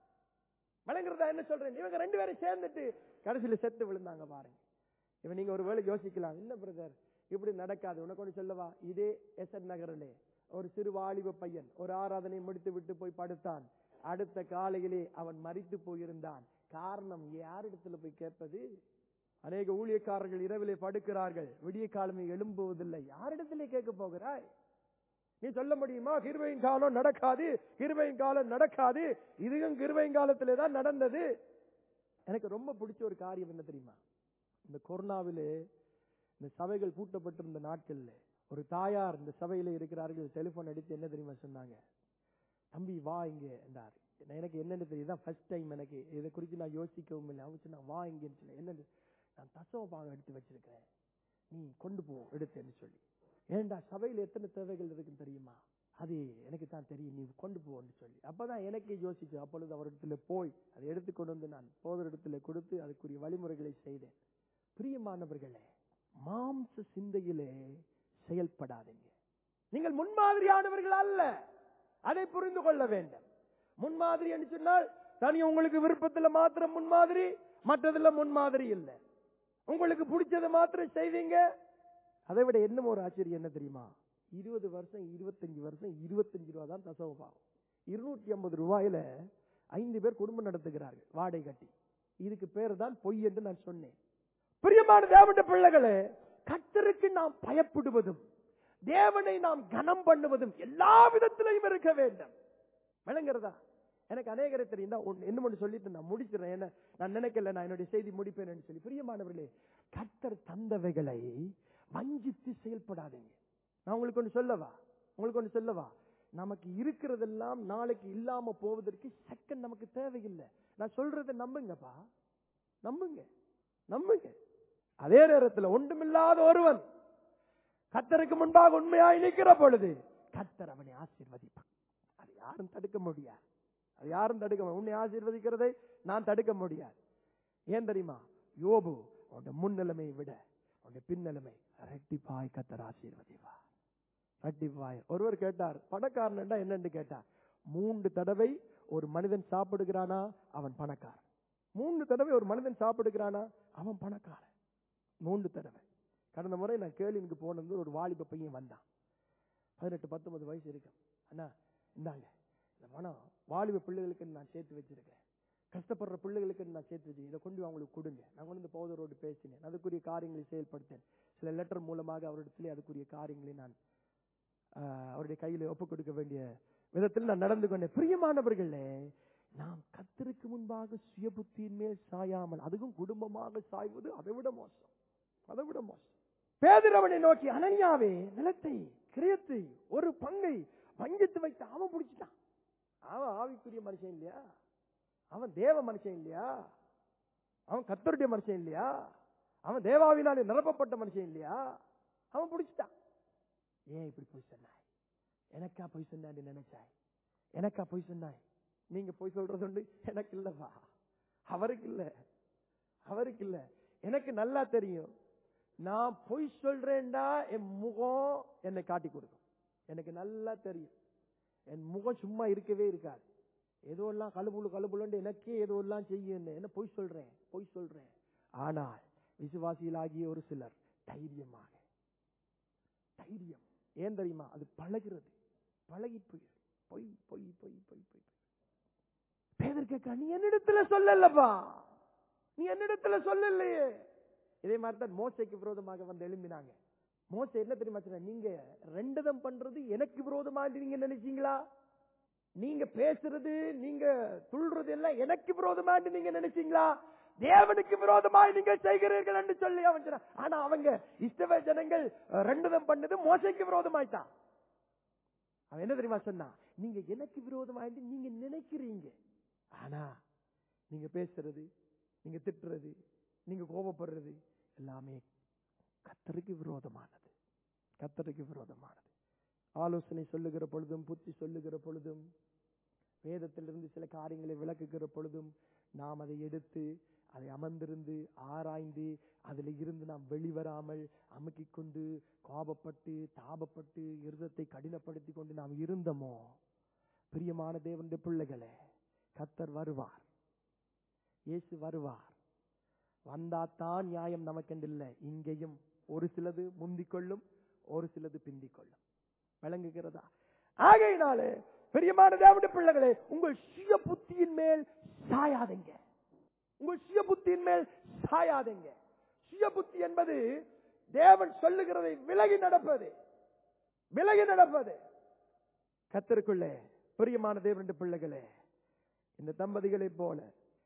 வழங்குறதா என்ன சொல்றேன், இவங்க ரெண்டு பேரும் சேர்ந்துட்டு கடைசியில செத்து விழுந்தாங்க பாருங்க. இவன் நீங்க ஒரு வேளை யோசிக்கலாம், என்ன பிரதர் இப்படி நடக்காது. உனக்கு ஒன்று சொல்லவா, இதே எஸ்என் நகரிலே ஒரு சிறு வாலிப பையன் ஒரு ஆராதனை முடித்து விட்டு போய் படுத்தான். அடுத்த காலையிலே அவன் மரித்து போயிருந்தான். காரணம், யாரிடத்துல போய் கேட்பது? அநேக ஊழியக்காரர்கள் இரவிலே படுக்கிறார்கள், விடிய காலமே எழும்புவதில்லை. யாரிடத்திலே கேட்க போகிறாய்? நீ சொல்ல முடியுமா, கிருபையின் காலம் நடக்காது, கிருபையின் காலம் நடக்காது? இதுவும் கிருபையின் காலத்திலே தான் நடந்தது. எனக்கு ரொம்ப பிடிச்ச ஒரு காரியம் என்ன தெரியுமா, இந்த கொரோனாவிலே இந்த சபைகள் பூட்டப்பட்டிருந்த நாட்கள்ல ஒரு தாயார் இந்த சபையில இருக்கிறார்கள். டெலிபோன் அடித்து என்ன தெரியுமா சொன்னாங்க, தம்பி வா இங்க என்றார். எனக்கு என்னன்னு தெரியுதான், ஃபர்ஸ்ட் டைம் எனக்கு இதை குறித்து நான் யோசிக்கவும் இல்லை. அவங்க சொன்னா வா இங்கன்னு சொன்ன, என்னன்னு, நான் தசவ பாகம் எடுத்து வச்சிருக்கேன், நீ கொண்டு போ எடுத்துன்னு சொல்லி. ஏண்டா சபையில எத்தனை தேவைகள் இருக்குன்னு தெரியுமா, அது எனக்கு தான் தெரியும், நீ கொண்டு போன்னு சொல்லி. அப்பதான் எனக்கு யோசிச்சு, அப்பொழுது அவரிடத்துல போய் அதை எடுத்துக்கொண்டு வந்து நான் போதர் இடத்துல கொடுத்து அதுக்குரிய வழிமுறைகளை செய்தேன். பிரியமானவர்களே, மாம்ச சிந்தையிலே செயல்படாதீங்க. நீங்கள் முன்மாதிரியானவர்கள் அல்ல, அதை புரிந்து கொள்ள வேண்டும். முன்மாதிரி என்று சொன்னால் தனி உங்களுக்கு விருப்பத்தில் மாத்திரம் முன்மாதிரி, மற்றதுல முன்மாதிரி இல்லை. உங்களுக்கு பிடிச்சதை மாத்திரம் செய்வீங்க. அதை விட இன்னும் ஒரு ஆச்சரியம் என்ன தெரியுமா, இருபது வருஷம் இருபத்தஞ்சு வருஷம் இருபத்தஞ்சு ரூபா தான் தசவபாகம். இருநூற்றி ஐம்பது ரூபாயில ஐந்து பேர் குடும்பம் நடத்துகிறார்கள் வாடகை கட்டி. இதுக்கு பேர் தான் பொய் என்று நான் சொன்னேன். பிரியமான தேவனுடைய பிள்ளைகளே, கர்த்தருக்கு நாம் பயப்படுவதும் தேவனை நாம் கனம் பண்ணுவதும் எல்லா விதத்திலையும் இருக்க வேண்டும். விளங்குறதா? எனக்கு அநேகரை தெரியும். என்ன ஒன்று சொல்லிட்டு நான் முடிச்சிடறேன். என்ன நான் நினைக்கல நான் என்னுடைய செய்தி முடிப்பேன் சொல்லி. பிரியமானவர்களே, கர்த்தர் தந்தவைகளை வஞ்சித்து செயல்படாதீங்க. நான் உங்களுக்கு ஒன்று சொல்லவா உங்களுக்கு ஒன்று சொல்லவா நமக்கு இருக்கிறதெல்லாம் நாளைக்கு இல்லாம போவதற்கு செகண்ட் நமக்கு தேவையில்லை. நான் சொல்றதை நம்புங்கப்பா, நம்புங்க நம்புங்க. அதே நேரத்தில் ஒன்றுமில்லாத ஒருவன் கர்த்தருக்கு முன்பாக உண்மையாய் நிற்கிற பொழுது கர்த்தர் அவனை ஆசீர்வதிப்பான். அதை யாரும் தடுக்க முடியாது. அது யாரும் தடுக்க முடியாது. உன்னை ஆசீர்வதிக்கிறதை நான் தடுக்க முடியாது. ஏன் தெரியுமா, யோபு அவனுடைய முன்னிலைமையை விட அவனுடைய பின்னிலைமை ரெட்டிப்பாய் கர்த்தர் ஆசீர்வதிப்பா, ரெட்டிப்பாய். ஒருவர் கேட்டார், பணக்காரன் என்னன்னு கேட்டார். மூன்று தடவை ஒரு மனிதன் சாப்பிடுகிறானா அவன் பணக்காரன். மூன்று தடவை ஒரு மனிதன் சாப்பிடுகிறானா அவன் பணக்காரன். மூன்று தடவை. கடந்த முறை நான் கேள்விக்கு போனது, ஒரு வாலிப பையன் வந்தான், பதினெட்டு பத்தொன்பது வயசு இருக்கு. அண்ணா இந்தாங்க இந்த பணம் வாலிப பிள்ளைகளுக்கு நான் சேர்த்து வச்சிருக்கேன், கஷ்டப்படுற பிள்ளைகளுக்கு நான் சேர்த்து வச்சிருக்கேன், இதை கொண்டு அவங்களுக்கு கொடுங்க. நான் கொண்டு பௌதரோடு பேசினேன், அதுக்குரிய காரியங்களை செயல்படுத்தேன். சில லெட்டர் மூலமாக அவரிடத்திலே அதுக்குரிய காரியங்களை நான் அவருடைய கையில ஒப்புக் கொடுக்க வேண்டிய விதத்தில் நான் நடந்து கொண்டேன். பிரியமானவர்களே, நாம் கர்த்தருக்கு முன்பாக சுய புத்தியின் மேல் சாயாமல் அதுவும் குடும்பமாக சாய்வது அதை விட மோசம், அதை விட மோசம். பேதுருவை நோக்கி, அனனியாவே நிலத்தை கிரயத்தை ஒரு பங்கை வஞ்சித்து வைத்து அவன் பிடிச்சிட்டான். அவன் ஆவிக்குரிய மனுஷன் இல்லையா, அவன் தேவ மனுஷன் இல்லையா, அவன் கர்த்தருடைய மனுஷன் இல்லையா, அவன் தேவாவினாலே நிரப்பப்பட்ட மனுஷன் இல்லையா, அவன் பிடிச்சிட்டான். ஏன் இப்படி போய் சொன்னாய், எனக்கா போய் சொன்னான்னு நினைச்சாய், எனக்கா போய் சொன்னாய். நீங்க போய் சொல்றது உண்டு, எனக்கு இல்லவா, அவருக்கு இல்ல, அவருக்கு இல்ல. எனக்கு நல்லா தெரியும், நான் பொய் சொல்றேன்டா என் முகம் என்னை காட்டி கொடுக்கும். எனக்கு நல்லா தெரியும், என் முகம் சும்மா இருக்கவே இருக்காது. ஏதோ எல்லாம் கழுபுழு கழுபுலன்னு எனக்கே ஏதோ எல்லாம் செய்யும். என்ன பொய் சொல்றேன் பொய் சொல்றேன். ஆனால் விசுவாசிகளாகிய ஒரு சிலர் தைரியமாக, தைரியம் ஏன் தெரியுமா, அது பழகிறது, பழகி போயிரு. பொய் பொய் பொய் பொய் பொய். பேதர் கேட்க, நீ என்னிடத்துல சொல்லலப்பா, நீ என்னிடத்துல சொல்லலையே, இதே மாதிரி தான் மோசைக்கு விரோதமாக வந்து எழும்பினாங்க. மோசை என்ன தெரியுமா சொன்னா, நீங்க ரெண்டுதம் பண்றது எனக்கு விரோதமா நீங்க நினைச்சீங்களா? நீங்க பேசுறது, நீங்க துள்றது எல்லாம் எனக்கு விரோதமா நீங்க நினைச்சீங்களா? தேவனுக்கு விரோதமாய் நீங்க செய்கிறீர்கள் என்று சொல்லி அவன் சொன்னான். ஆனா அவங்க இஸ்ரவேல் ஜனங்கள் ரெண்டுதம் பண்ணது மோசைக்கு விரோதமாய்த்தான். அவன் என்ன தெரியுமா சொன்னா, நீங்க எனக்கு விரோதமாய் நீங்க நினைக்கிறீங்க, ஆனா நீங்க பேசுறது, நீங்க திட்டுறது, நீங்க கோபப்படுறது எல்லாமே கர்த்தருக்கு விரோதமானது. கர்த்தருக்கு விரோதமானது. ஆலோசனை சொல்லுகிற பொழுதும், புத்தி சொல்லுகிற பொழுதும், வேதத்திலிருந்து சில காரியங்களை விளக்குகிற பொழுதும் நாம் அதை எடுத்து அதை அமர்ந்திருந்து ஆராய்ந்து அதில் இருந்து நாம் வெளிவராமல் அமுக்கிக் கொண்டு கோபப்பட்டு தாபப்பட்டு இருதத்தை கடினப்படுத்தி கொண்டு நாம் இருந்தோமோ, பிரியமான தேவனுடைய பிள்ளைகளே, கர்த்தர் வருவார், இயேசு வருவார். வந்தாத்தான் நியாயம் நமக்கென்றில்லை. இங்கேயும் ஒரு சிலது முந்திக்கொள்ளும், ஒரு சிலது பிந்திக் கொள்ளும். விளங்குகிறதா? ஆகையினாலே பிரியமான தேவனுடைய பிள்ளைகளே, உங்கள் சுய புத்தியின் மேல் சாயாதீங்க. உங்கள் சுய புத்தியின் மேல் சாயாதீங்க. சுய புத்தி என்பது தேவன் சொல்லுகிறதை விலகி நடப்பது, விலகி நடப்பது. கர்த்தருக்குள்ளே பிரியமான தேவனுடைய பிள்ளைகளே, இந்த தம்பதிகளை போல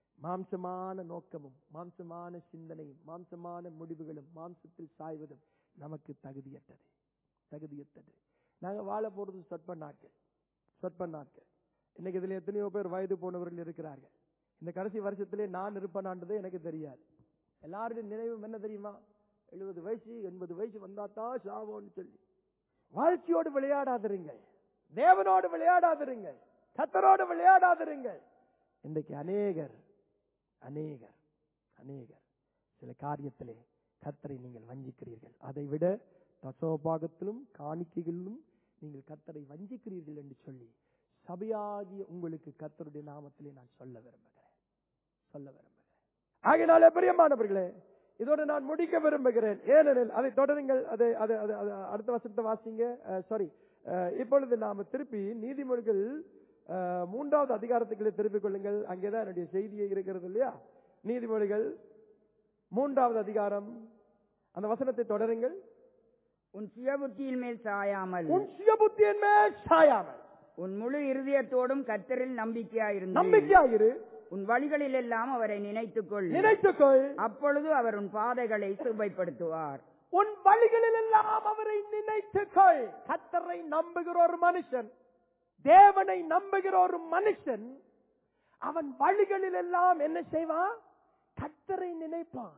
மாம்சமான நோக்கமும் மாம்சமான சிந்தனையும் மாம்சமான முடிவுகளும் மாம்சத்தில் சாய்வதும் நமக்கு தகுதியற்றது, தகுதியற்றது. நாங்க வாழ போறது சொற்ப நாட்கள், சொற்ப நாட்கள். இன்னைக்கு இதுல எத்தனையோ பேர் வயது போனவர்கள் இருக்கிறார்கள். இந்த கடைசி வருஷத்திலே நான் இருப்பேனான்றதே எனக்கு தெரியாது. எல்லாருடைய நினைவும் என்ன தெரியுமா, எழுபது வயசு எண்பது வயசு வந்தாத்தான் சாவோன்னு சொல்லி. வாழ்க்கையோடு விளையாடாதிருங்கள், தேவனோடு விளையாடாதிருங்கள், கர்த்தரோடு விளையாடாதிருங்கள். இன்றைக்கு அநேகர் அநேகர் அநேகர் சில காரியத்திலே கர்த்தரை நீங்கள் வஞ்சிக்கிறீர்கள். அதை விட தசோபாகத்திலும் காணிக்கைகளிலும் நீங்கள் கர்த்தரை வஞ்சிக்கிறீர்கள் என்று சொல்லி சபையாகிய உங்களுக்கு கர்த்தருடைய நாமத்திலே நான் சொல்ல விரும்புகிறேன், சொல்ல விரும்புகிறேன். ஆகையினாலே பிரியமானவர்களே, இதோடு நான் முடிக்க விரும்புகிறேன். ஏனெனில் அதை தொடருங்கள். அதை அடுத்த வசனத்தை வாசிங்க. சாரி, இப்பொழுது நாம திருப்பி நீதிமொழிகள் மூன்றாவது அதிகாரத்துக்குள்ளே திருப்பிக் கொள்ளுங்கள். அங்கேதான் என்னுடைய செய்தியை இருக்கிறது இல்லையா? நீதிமொழிகள் மூன்றாவது அதிகாரம், அந்த வசனத்தை தொடருங்கள். உன் சுயபுத்தியின் மேல் சாயாமல், உன் சுயபுத்தியின் மேல் சாயாமல், உன் முழு இருதயத்தோடும் கர்த்தரில் நம்பிக்கையாயிரு, நம்பிக்கையாயிரு. உன் வழிகளில் எல்லாம் அவரை நினைத்துக்கொள், நினைத்துக்கொள். அப்பொழுது அவர் உன் பாதைகளை சுபைப்படுத்துவார். உன் வழிகளில் எல்லாம் அவரை நினைத்துக்கொள். கர்த்தரை நம்புகிற ஒரு மனுஷன், தேவனை நம்புகிற ஒரு மனுஷன், அவன் வழிகளில் எல்லாம் என்ன செய்வான்? கர்த்தரை நினைப்பான்.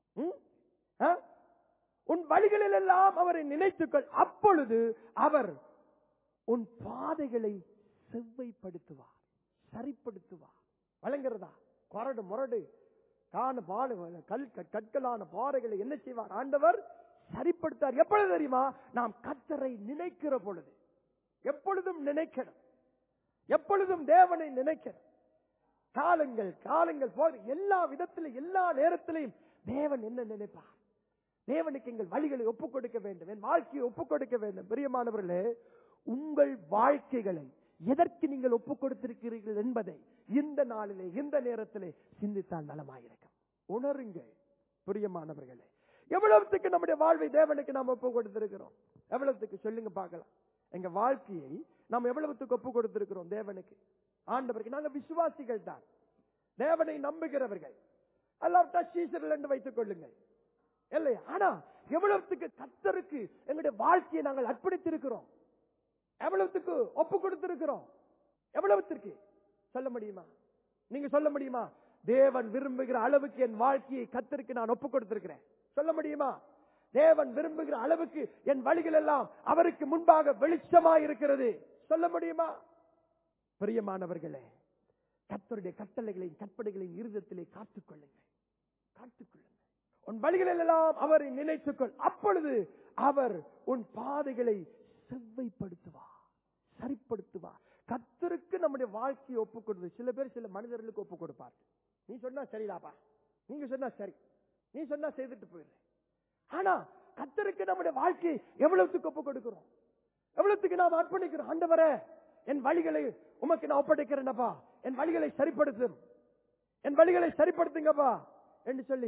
உன் வழிகளில் எல்லாம் அவரை நினைத்துக்கொள், அப்பொழுது அவர் உன் பாதைகளை செவ்வைப்படுத்துவார், சரிப்படுத்துவார். வழங்குறதா? கொரடு முரடு காண பாடு கல் கற்களான பாறைகளை என்ன செய்வார்? ஆண்டவர் சரிப்படுத்தார். எப்பொழுது தெரியுமா? நாம் கர்த்தரை நினைக்கிற பொழுது. எப்பொழுதும் நினைக்கணும், எப்பொழுதும் தேவனை நினைக்கணும். காலங்கள் காலங்கள் போது எல்லா விதத்திலும் எல்லா நேரத்திலையும் தேவன் என்ன நினைப்பார்? தேவனுக்கு எங்கள் வழிகளை ஒப்புக் கொடுக்க வேண்டும், என் வாழ்க்கையை ஒப்புக் கொடுக்க வேண்டும். பிரியமானவர்களே, உங்கள் வாழ்க்கைகளை எதற்கு நீங்கள் ஒப்புக் கொடுத்திருக்கிறீர்கள் என்பதை இந்த நாளிலே இந்த நேரத்திலே சிந்தித்தால் நலமாயிருக்கும். உணருங்கள் பிரியமானவர்களே, எவ்வளவுக்கு நம்முடைய வாழ்வை தேவனுக்கு நாம் ஒப்புக் கொடுத்திருக்கிறோம்? எவ்வளவுக்கு சொல்லுங்க பார்க்கலாம். எங்க வாழ்க்கையை நாம் எவ்வளவுக்கு ஒப்புக் கொடுத்திருக்கிறோம் தேவனுக்கு, ஆண்டவருக்கு? நாங்கள் விசுவாசிகள் தான், தேவனை நம்புகிறவர்கள், அல்லாவிட்டா சீசர்கள் என்று வைத்துக் கொள்ளுங்கள், இல்லையா? ஆனா எவ்வளவுக்கு கர்த்தருக்கு எங்களுடைய வாழ்க்கையை நாங்கள் அர்ப்பணித்திருக்கிறோம்? எவ்வளவுக்கு ஒப்பு கொடுத்திருக்கிறோம்? எவ்வளவுக்கு சொல்ல முடியுமா? நீங்க சொல்ல முடியுமா? தேவன் விரும்புகிற அளவுக்கு என் வாழ்க்கையை கர்த்தருக்கு நான் ஒப்பு கொடுத்திருக்கிறேன் சொல்ல முடியுமா? தேவன் விரும்புகிற அளவுக்கு என் வழிகள் எல்லாம் அவருக்கு முன்பாக வெளிச்சமாய் இருக்கிறது சொல்ல முடியுமா? பிரியமானவர்களே, கர்த்தருடைய கட்டளைகளையும் கற்பனைகளையும் இருதயத்திலே காத்துக்கொள்ளுங்கள், காத்துக்கொள்ளுங்கள். உன் வழிகளில் எல்லாம் அவரை நினைத்துக்கொள், அப்பொழுது அவர் உன் பாதைகளை செவ்வைப்படுத்துவார், சரிப்படுத்துவார். கர்த்தருக்கு நம்முடைய வாழ்க்கையை ஒப்புக் கொடுத்து, சில பேர் சில மனிதர்களுக்கு ஒப்புக் கொடுப்பார். நீ சொன்னா சரிடாப்பா, நீங்க சொன்னா சரி, நீ சொன்னா செய்துட்டு போயிடுற. ஆனா கர்த்தருக்கு நம்முடைய வாழ்க்கையை எவ்வளவுக்கு ஒப்புக் கொடுக்கிறோம்? எவ்வளவுக்கு நாம் அர்ப்பணிக்கிறோம்? ஆண்டவரே, என் வழிகளை உமக்கு நான் ஒப்படைக்கிறேன்ப்பா, என் வழிகளை சரிப்படுத்தும், என் வழிகளை சரிப்படுத்துங்கப்பா என்று சொல்லி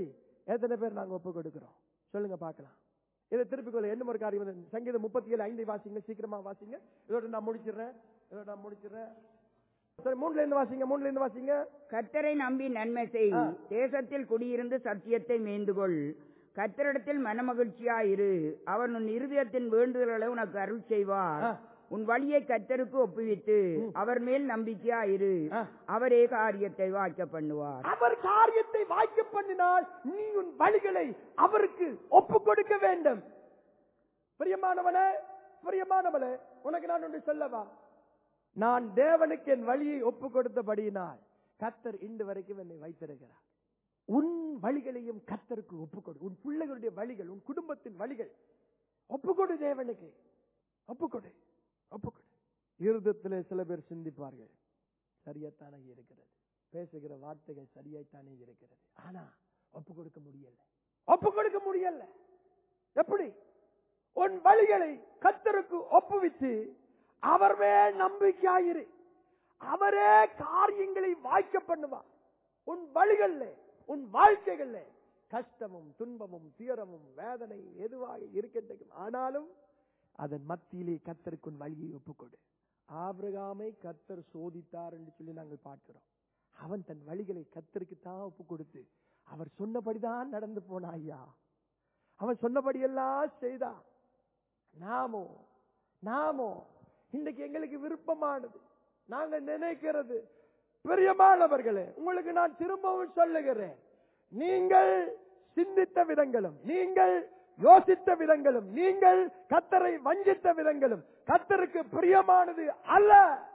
எத்தனை பேர் நாங்க ஒப்பு கொடுக்கிறோம் சொல்லுங்க பார்க்கலாம். இதை திருப்பிக் கொள்ள என்ன ஒரு காரியம். சங்கீதம் முப்பத்தி ஏழு ஐந்தை வாசிங்க, சீக்கிரமா வாசிங்க. இதோட நான் முடிச்சிடுறேன் இதோட நான் முடிச்சிடுறேன் சரி, மூணுல இருந்து வாசிங்க மூணுல இருந்து வாசிங்க. கர்த்தரை நம்பி நன்மை செய், தேசத்தில் குடியிருந்து சத்தியத்தை மேய்ந்துகொள். கர்த்தரிடத்தில் மனமகிழ்ச்சியாயிரு, அவர் உன் இருதயத்தின் வேண்டுதல்களை உனக்கு அருள் செய்வார். உன் வழியை கர்த்தருக்கு ஒப்புவித்து அவர் மேல் நம்பிக்கையாயிரு, அவரே காரியத்தை வாய்க்க பண்ணுவார். அவர் காரியத்தை வாய்க்க பண்ணினால் நீ உன் வழிகளை அவருக்கு ஒப்பு கொடுக்க வேண்டும். பிரியமானவனே பிரியமானவனே, உனக்கு நான் ஒன்று சொல்லவா? நான் தேவனுக்கு என் வழியை ஒப்பு கொடுத்தபடியினால் கர்த்தர் இன்று வரைக்கும் என்னை வைத்திருக்கிறார். உன் வழிகளையும் கர்த்தருக்கு ஒப்புக்கொடு. உன் பிள்ளைகளுடைய வழிகள், உன் குடும்பத்தின் வழிகள் ஒப்புக்கொடு, தேவனுக்கு ஒப்புக்கொடு ஒப்புக்கொடு. இருதயத்திலே சில பேர் சிந்திப்பார்கள், சரியாத்தானே இருக்கிறது, பேசுகிற வார்த்தைகள் சரியாய்த்தானே இருக்கிறது, ஆனா ஒப்பு கொடுக்க முடியல ஒப்பு கொடுக்க முடியல எப்படி? உன் வழிகளை கர்த்தருக்கு ஒப்புவித்து அவர் மேல் நம்பிக்கையாயிரு, அவரே காரியங்களை வாய்க்க பண்ணுவார். உன் வழிகள்ல உன் வாழ்க்கைகள்ல கஷ்டமும் துன்பமும் துயரமும் வேதனை எதுவாக இருக்கட்டும், ஆனாலும் அதன் மத்தியிலே கர்த்தருக்கு உன் வழியை ஒப்புக்கொடு. ஆபிரகாமை கர்த்தர் சோதித்தார் என்று சொல்லி நாங்கள் பார்க்கிறோம். அவன் தன் வழிகளை கர்த்தருக்கு தான் ஒப்பு கொடுத்து அவர் சொன்னபடிதான் நடந்து போனான். ஐயா, அவன் சொன்னபடியெல்லாம் செய்தான். நாமோ நாமோ இன்றைக்கு எங்களுக்கு விருப்பமானது நாங்கள் நினைக்கிறது. பிரியமானவர்களே, உங்களுக்கு நான் திரும்பவும் சொல்லுகிறேன், நீங்கள் சிந்தித்த விதங்களும், நீங்கள் யோசித்த விதங்களும், நீங்கள் கர்த்தரை வஞ்சித்த விதங்களும் கர்த்தருக்கு பிரியமானது அல்ல.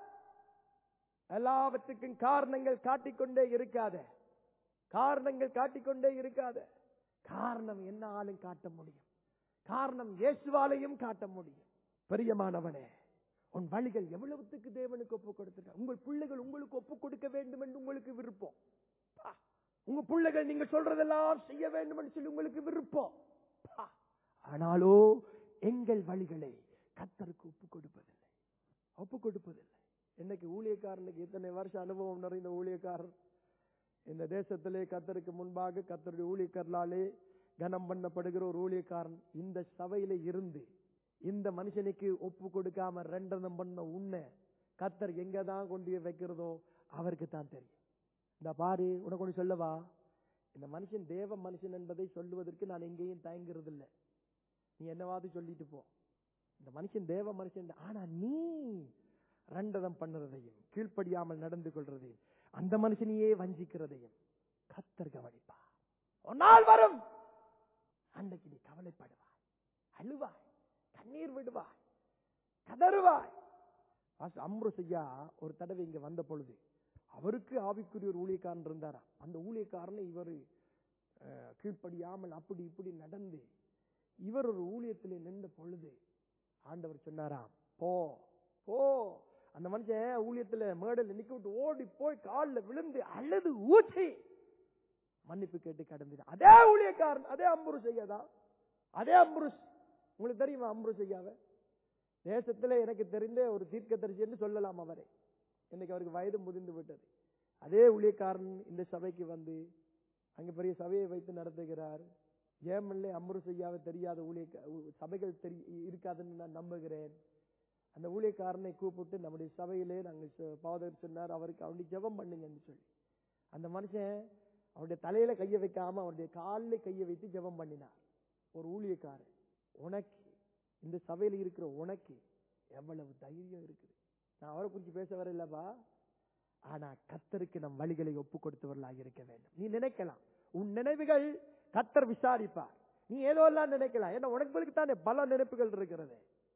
எல்லாவற்றுக்கும் காரணங்கள் காட்டிக்கொண்டே இருக்காத காரணங்கள் காட்டிக்கொண்டே இருக்காத காரணம் என்னாலும் காட்ட முடியும். காரணம் இயேசுவாலையும் காட்ட முடியும். பிரியமானவனே, உன் வழிகள் எவ்வளவுத்துக்கு தேவனுக்கு ஒப்பு கொடுத்திருக்க. உங்கள் பிள்ளைகள் உங்களுக்கு ஒப்பு கொடுக்க வேண்டும் என்று உங்களுக்கு விருப்பம். உங்க பிள்ளைகள் நீங்க சொல்றதெல்லாம் செய்ய வேண்டும் என்று சொல்லி உங்களுக்கு விருப்பம். ஆனாலோ எங்கள் வழிகளை கர்த்தருக்கு ஒப்பு கொடுப்பதில்லை ஒப்பு கொடுப்பதில்லை. இன்னைக்கு ஊழியக்காரனுக்கு இத்தனை வருஷ அனுபவம் நிறைந்த ஊழியக்காரர் இந்த தேசத்திலே கர்த்தருக்கு முன்பாக கர்த்தருடைய ஊழியக்காரர்களாலே கனம் பண்ணப்படுகிற ஒரு ஊழியக்காரன் இந்த சபையில இருந்து இந்த மனுஷனுக்கு ஒப்பு கொடுக்காம ரெண்டனம் பண்ண உன்னை கர்த்தர் எங்கதான் கொண்டு வைக்கிறதோ அவருக்கு தான் தெரியும். இந்த பாரு, உனக்கு ஒன்று சொல்லவா, இந்த மனுஷன் தேவ மனுஷன் என்பதை சொல்லுவதற்கு நான் எங்கேயும் தயங்குறது இல்லை. நீ என்னவாது சொல்லிட்டு போ, இந்த மனுஷன் தேவ மனுஷன். ஆனா நீ ரெண்டதம் பண்ணுறதையும் கீழ்ப்படியாமல் நடந்து கொள்றதையும் அந்த மனுஷனையே வஞ்சிக்கிறதையும் கர்த்தர் கவனிப்பா. ஒரு நாள் வரும், அன்னைக்கு நீ கவலைப்படுவாய், அழுவாய், கண்ணீர் விடுவாய், கதறுவாய். அம்ருஸ் ஐயா ஒரு தடவை இங்க வந்த பொழுது அவருக்கு ஆவிக்குரிய ஒரு ஊழியக்காரன் இருந்தாரா. அந்த ஊழியக்காரனை இவர் கீழ்ப்படியாமல் அப்படி இப்படி நடந்து இவர் ஒரு ஊழியத்திலே நின்ற பொழுது ஆண்டவர் சொன்னாராம், போ போ. அந்த மனுஷன் ஊழியத்துல மேடல் நிக்க விட்டு ஓடி போய் காலில் விழுந்து அழுது ஊச்சி மன்னிப்பு கேட்டு கடந்து. அதே ஊழியக்காரன், அதே அம்புருஷ் ஐயாதான், அதே அம்புருஷ். உங்களுக்கு தெரியுமா அம்புருஷ் ஐயாவை? தேசத்துல எனக்கு தெரிந்த ஒரு தீர்க்கதரிசி என்று சொல்லலாம் அவரை. இன்னைக்கு அவருக்கு வயது முதிர்ந்து விட்டது. அதே ஊழியக்காரன் இந்த சபைக்கு வந்து அங்க பெரிய சபையை வைத்து நடத்துகிறார். ஏமல்ல அம்புருஷ் ஐயாவை தெரியாத ஊழிய சபைகள் தெரி இருக்காதுன்னு நான் நம்புகிறேன். அந்த ஊழியக்காரனை கூப்பிட்டு நம்முடைய சபையிலே நாங்கள் பாதர் சொன்னார், அவருக்கு அவனுடைய ஜெபம் பண்ணுங்கன்னு சொல்லி. அந்த மனுஷன் அவருடைய தலையில கைய வைக்காம அவருடைய காலில் கைய வைத்து ஜெபம் பண்ணினார். ஒரு ஊழியக்காரன், உனக்கு இந்த சபையில இருக்கிற உனக்கு எவ்வளவு தைரியம் இருக்குது. நான் அவரை குறித்து பேச வரலப்பா, ஆனா கர்த்தருக்கு நம் வழிகளை ஒப்பு கொடுத்தவர்களாக இருக்க வேண்டும். நீ நினைக்கலாம், உன் நினைவுகள் கர்த்தர் விசாரிப்பார். நீ ஏதோ எல்லாம் நினைக்கலாம், ஏன்னா உனக்கு தானே பல நினைப்புகள் இருக்கிறது,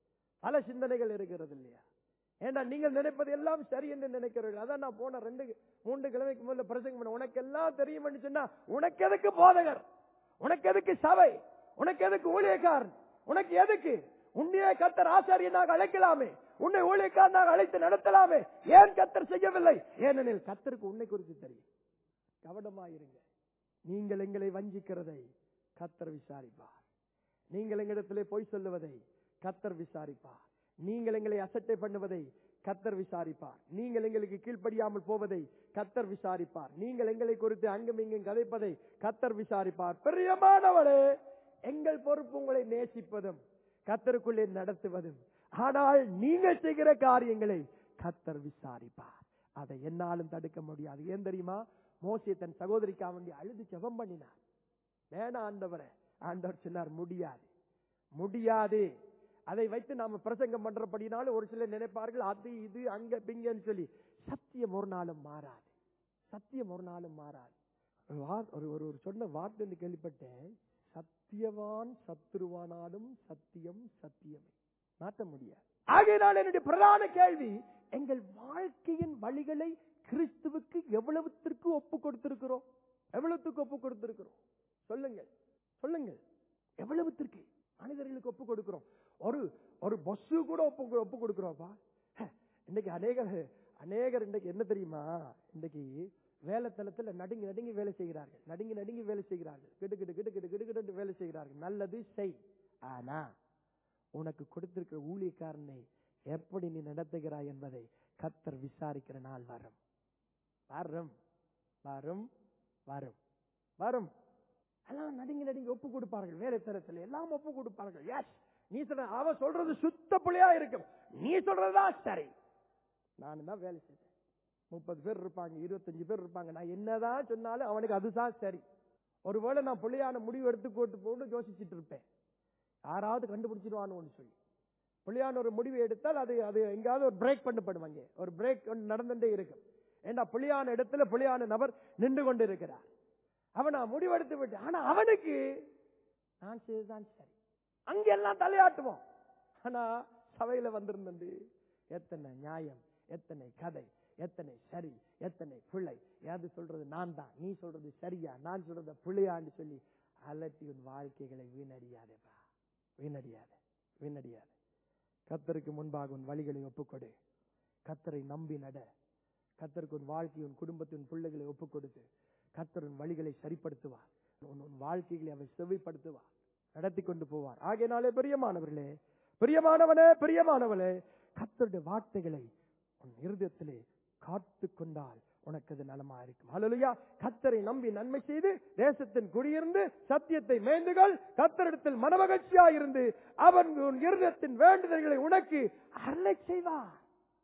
பல சிந்தனைகள் இருக்கிறது இல்லையா? ஏன்னா நீங்கள் நினைப்பது எல்லாம் சரி என்று நினைக்கிறீர்கள். அதான் நான் போன ரெண்டு மூன்று கிழமைக்கு முதல்ல பிரசங்கம் பண்ண, உனக்கு எல்லாம் தெரியும் என்று சொன்னா உனக்கு எதுக்கு போதகர், உனக்கு எதுக்கு சபை, உனக்கு எதுக்கு ஊழியக்காரன், உனக்கு எதுக்கு? உன்னையே கர்த்தர் ஆசாரியனாக அழைக்கலாமே, உன்னை ஊழியக்காரனாக அழைத்து நடத்தலாமே. ஏன் கர்த்தர் செய்யவில்லை? ஏனெனில் கர்த்தருக்கு உன்னை குறித்து தெரியும். கவனமாயிருங்க. நீங்கள் எங்களை வஞ்சிக்கிறதை கர்த்தர் விசாரிப்பார். நீங்கள் எங்களிடத்திலே பொய் சொல்லுவதை கர்த்தர் விசாரிப்பார். நீங்கள் எங்களை அசட்டை பண்ணுவதை கர்த்தர் விசாரிப்பார். நீங்கள் எங்களுக்கு கீழ்ப்படியாமல் போவதை கர்த்தர் விசாரிப்பார். நீங்கள் எங்களை குறித்து அங்கும் இங்கும் கதைப்பதை கர்த்தர் விசாரிப்பார். பிரியமானவரே, எங்கள் பொறுப்பு உங்களை நேசிப்பதும் கர்த்தருக்குள்ளே நடத்துவதும். ஆனால் நீங்கள் செய்கிற காரியங்களை கர்த்தர் விசாரிப்பார். அதை என்னாலும் தடுக்க முடியாது. ஏன் தெரியுமா? மோசே தன் சகோதரிக்கா வேண்டி அழுது ஜெபம் பண்ணினார். வேணா ஆண்டவரே. ஆண்டவர் சொன்னார், முடியாது முடியாது. அதை வைத்து நாம பிரசங்கம் பண்றபடினாலும் ஒரு சிலர் நினைப்பார்கள் அது இது அங்க பிங்கன்னு சொல்லி. சத்தியம் ஒரு நாளும் மாறாது. சத்தியம் ஒரு நாளும் மாறாது. ஒரு ஒரு சொன்ன வார்த்தை கேள்விப்பட்டேன். சத்தியவான் சத்துருவானாலும் சத்தியம் சத்தியமே. மாற்ற முடியாது. ஆகையினால் என்னுடைய பிரதான கேள்வி, எங்கள் வாழ்க்கையின் வழிகளை கிறிஸ்துவுக்கு எவ்வளவுத்திற்கு ஒப்பு கொடுத்திருக்கிறோம்? எவ்வளவுக்கு ஒப்பு கொடுத்திருக்கிறோம்? சொல்லுங்கள் சொல்லுங்கள். எவ்வளவுத்திற்கு மனிதர்களுக்கு ஒப்பு கொடுக்கிறோம்? ஒரு ஒரு பஸ்ஸு கூட ஒப்பு ஒப்பு கொடுக்கிறோம்ப்பா. இன்னைக்கு அநேகர் அநேகர் இன்னைக்கு என்ன தெரியுமா? இன்னைக்கு வேலைத்தளத்தில் நடுங்கி நடுங்கி வேலை செய்கிறார்கள். நடுங்கி நடுங்கி வேலை செய்கிறார்கள். கிடு கிடு கிடு கிடு கிடு கிடு வேலை செய்கிறார்கள். நல்லது செய். ஆனா உனக்கு கொடுத்திருக்கிற ஊழியக்காரனை எப்படி நீ நடத்துகிறாய் என்பதை கர்த்தர் விசாரிக்கிற நாள் வரும் வரும் வரும் வரும் வரும். எல்லாம் நடுங்கி நடுங்கி ஒப்பு கொடுப்பார்கள். வேலை தரத்தில் எல்லாம் ஒப்பு கொடுப்பார்கள். எஸ், நீ சொல்ற அவ சொல்றது சுத்த புள்ளையா இருக்கும், நீ சொல்றதுதான் சரி. நானும் தான் வேலை செய்வேன். முப்பது பேர் இருப்பாங்க, இருபத்தஞ்சு பேர் இருப்பாங்க. நான் என்னதான் சொன்னாலும் அவனுக்கு அதுதான் சரி. ஒருவேளை நான் புள்ளையான முடிவு எடுத்து போட்டு போட்டு யோசிச்சுட்டு இருப்பேன். யாராவது கண்டுபிடிச்சிருவான்னு சொல்லி புள்ளையான ஒரு முடிவு எடுத்தால் அது அது எங்காவது ஒரு பிரேக் பண்ணப்படுவாங்க. ஒரு பிரேக் நடந்துட்டே இருக்கும். ஏன்னா புள்ளையான இடத்துல புள்ளையான நபர் நின்று கொண்டு இருக்கிறார். அவன் நான் முடிவெடுத்து விட்டு, ஆனா அவனுக்கு நான் செய்ததான் சரி. அங்கெல்லாம் தலையாட்டுவோம். ஆனா சபையில வந்திருந்தது எத்தனை நியாயம், எத்தனை கதை, எத்தனை சரி, எத்தனை பிள்ளை. யாரு சொல்றது நான் தான், நீ சொல்றது சரியா, நான் சொல்றது பிள்ளையான்னு சொல்லி அலட்டி உன் வாழ்க்கைகளை வீணடியாதேப்பா, வீணடியாத வீணடியாத. கர்த்தருக்கு முன்பாக உன் வழிகளை ஒப்புக்கொடு. கர்த்தரை நம்பி நட. கர்த்தருக்கு உன் வாழ்க்கை, உன் குடும்பத்தின் பிள்ளைகளை ஒப்புக் கொடுத்து கர்த்தர் உன் வழிகளை சரிப்படுத்துவார். உன் வாழ்க்கைகளை அவர் செவிப்படுத்துவார், நடத்தி கொண்டு போவார். ஆகையினாலே பிரியமானவர்களே, பிரியமானவனே, பிரியமானவளே, கர்த்தருடைய வார்த்தைகளை உன் இருதயத்திலே காத்து கொண்டால் உனக்கு அது நலமா இருக்கும். ஹல்லேலூயா. கர்த்தரை நம்பி நன்மை செய்து தேசத்தின் குடியிருந்து சத்தியத்தை மேய்ந்துகள். கர்த்தரிடத்தில் மனமகிழ்ச்சியா இருந்து அவன் உன் இருதயத்தின் வேண்டுதல்களை உனக்கு அருளை செய்வார்,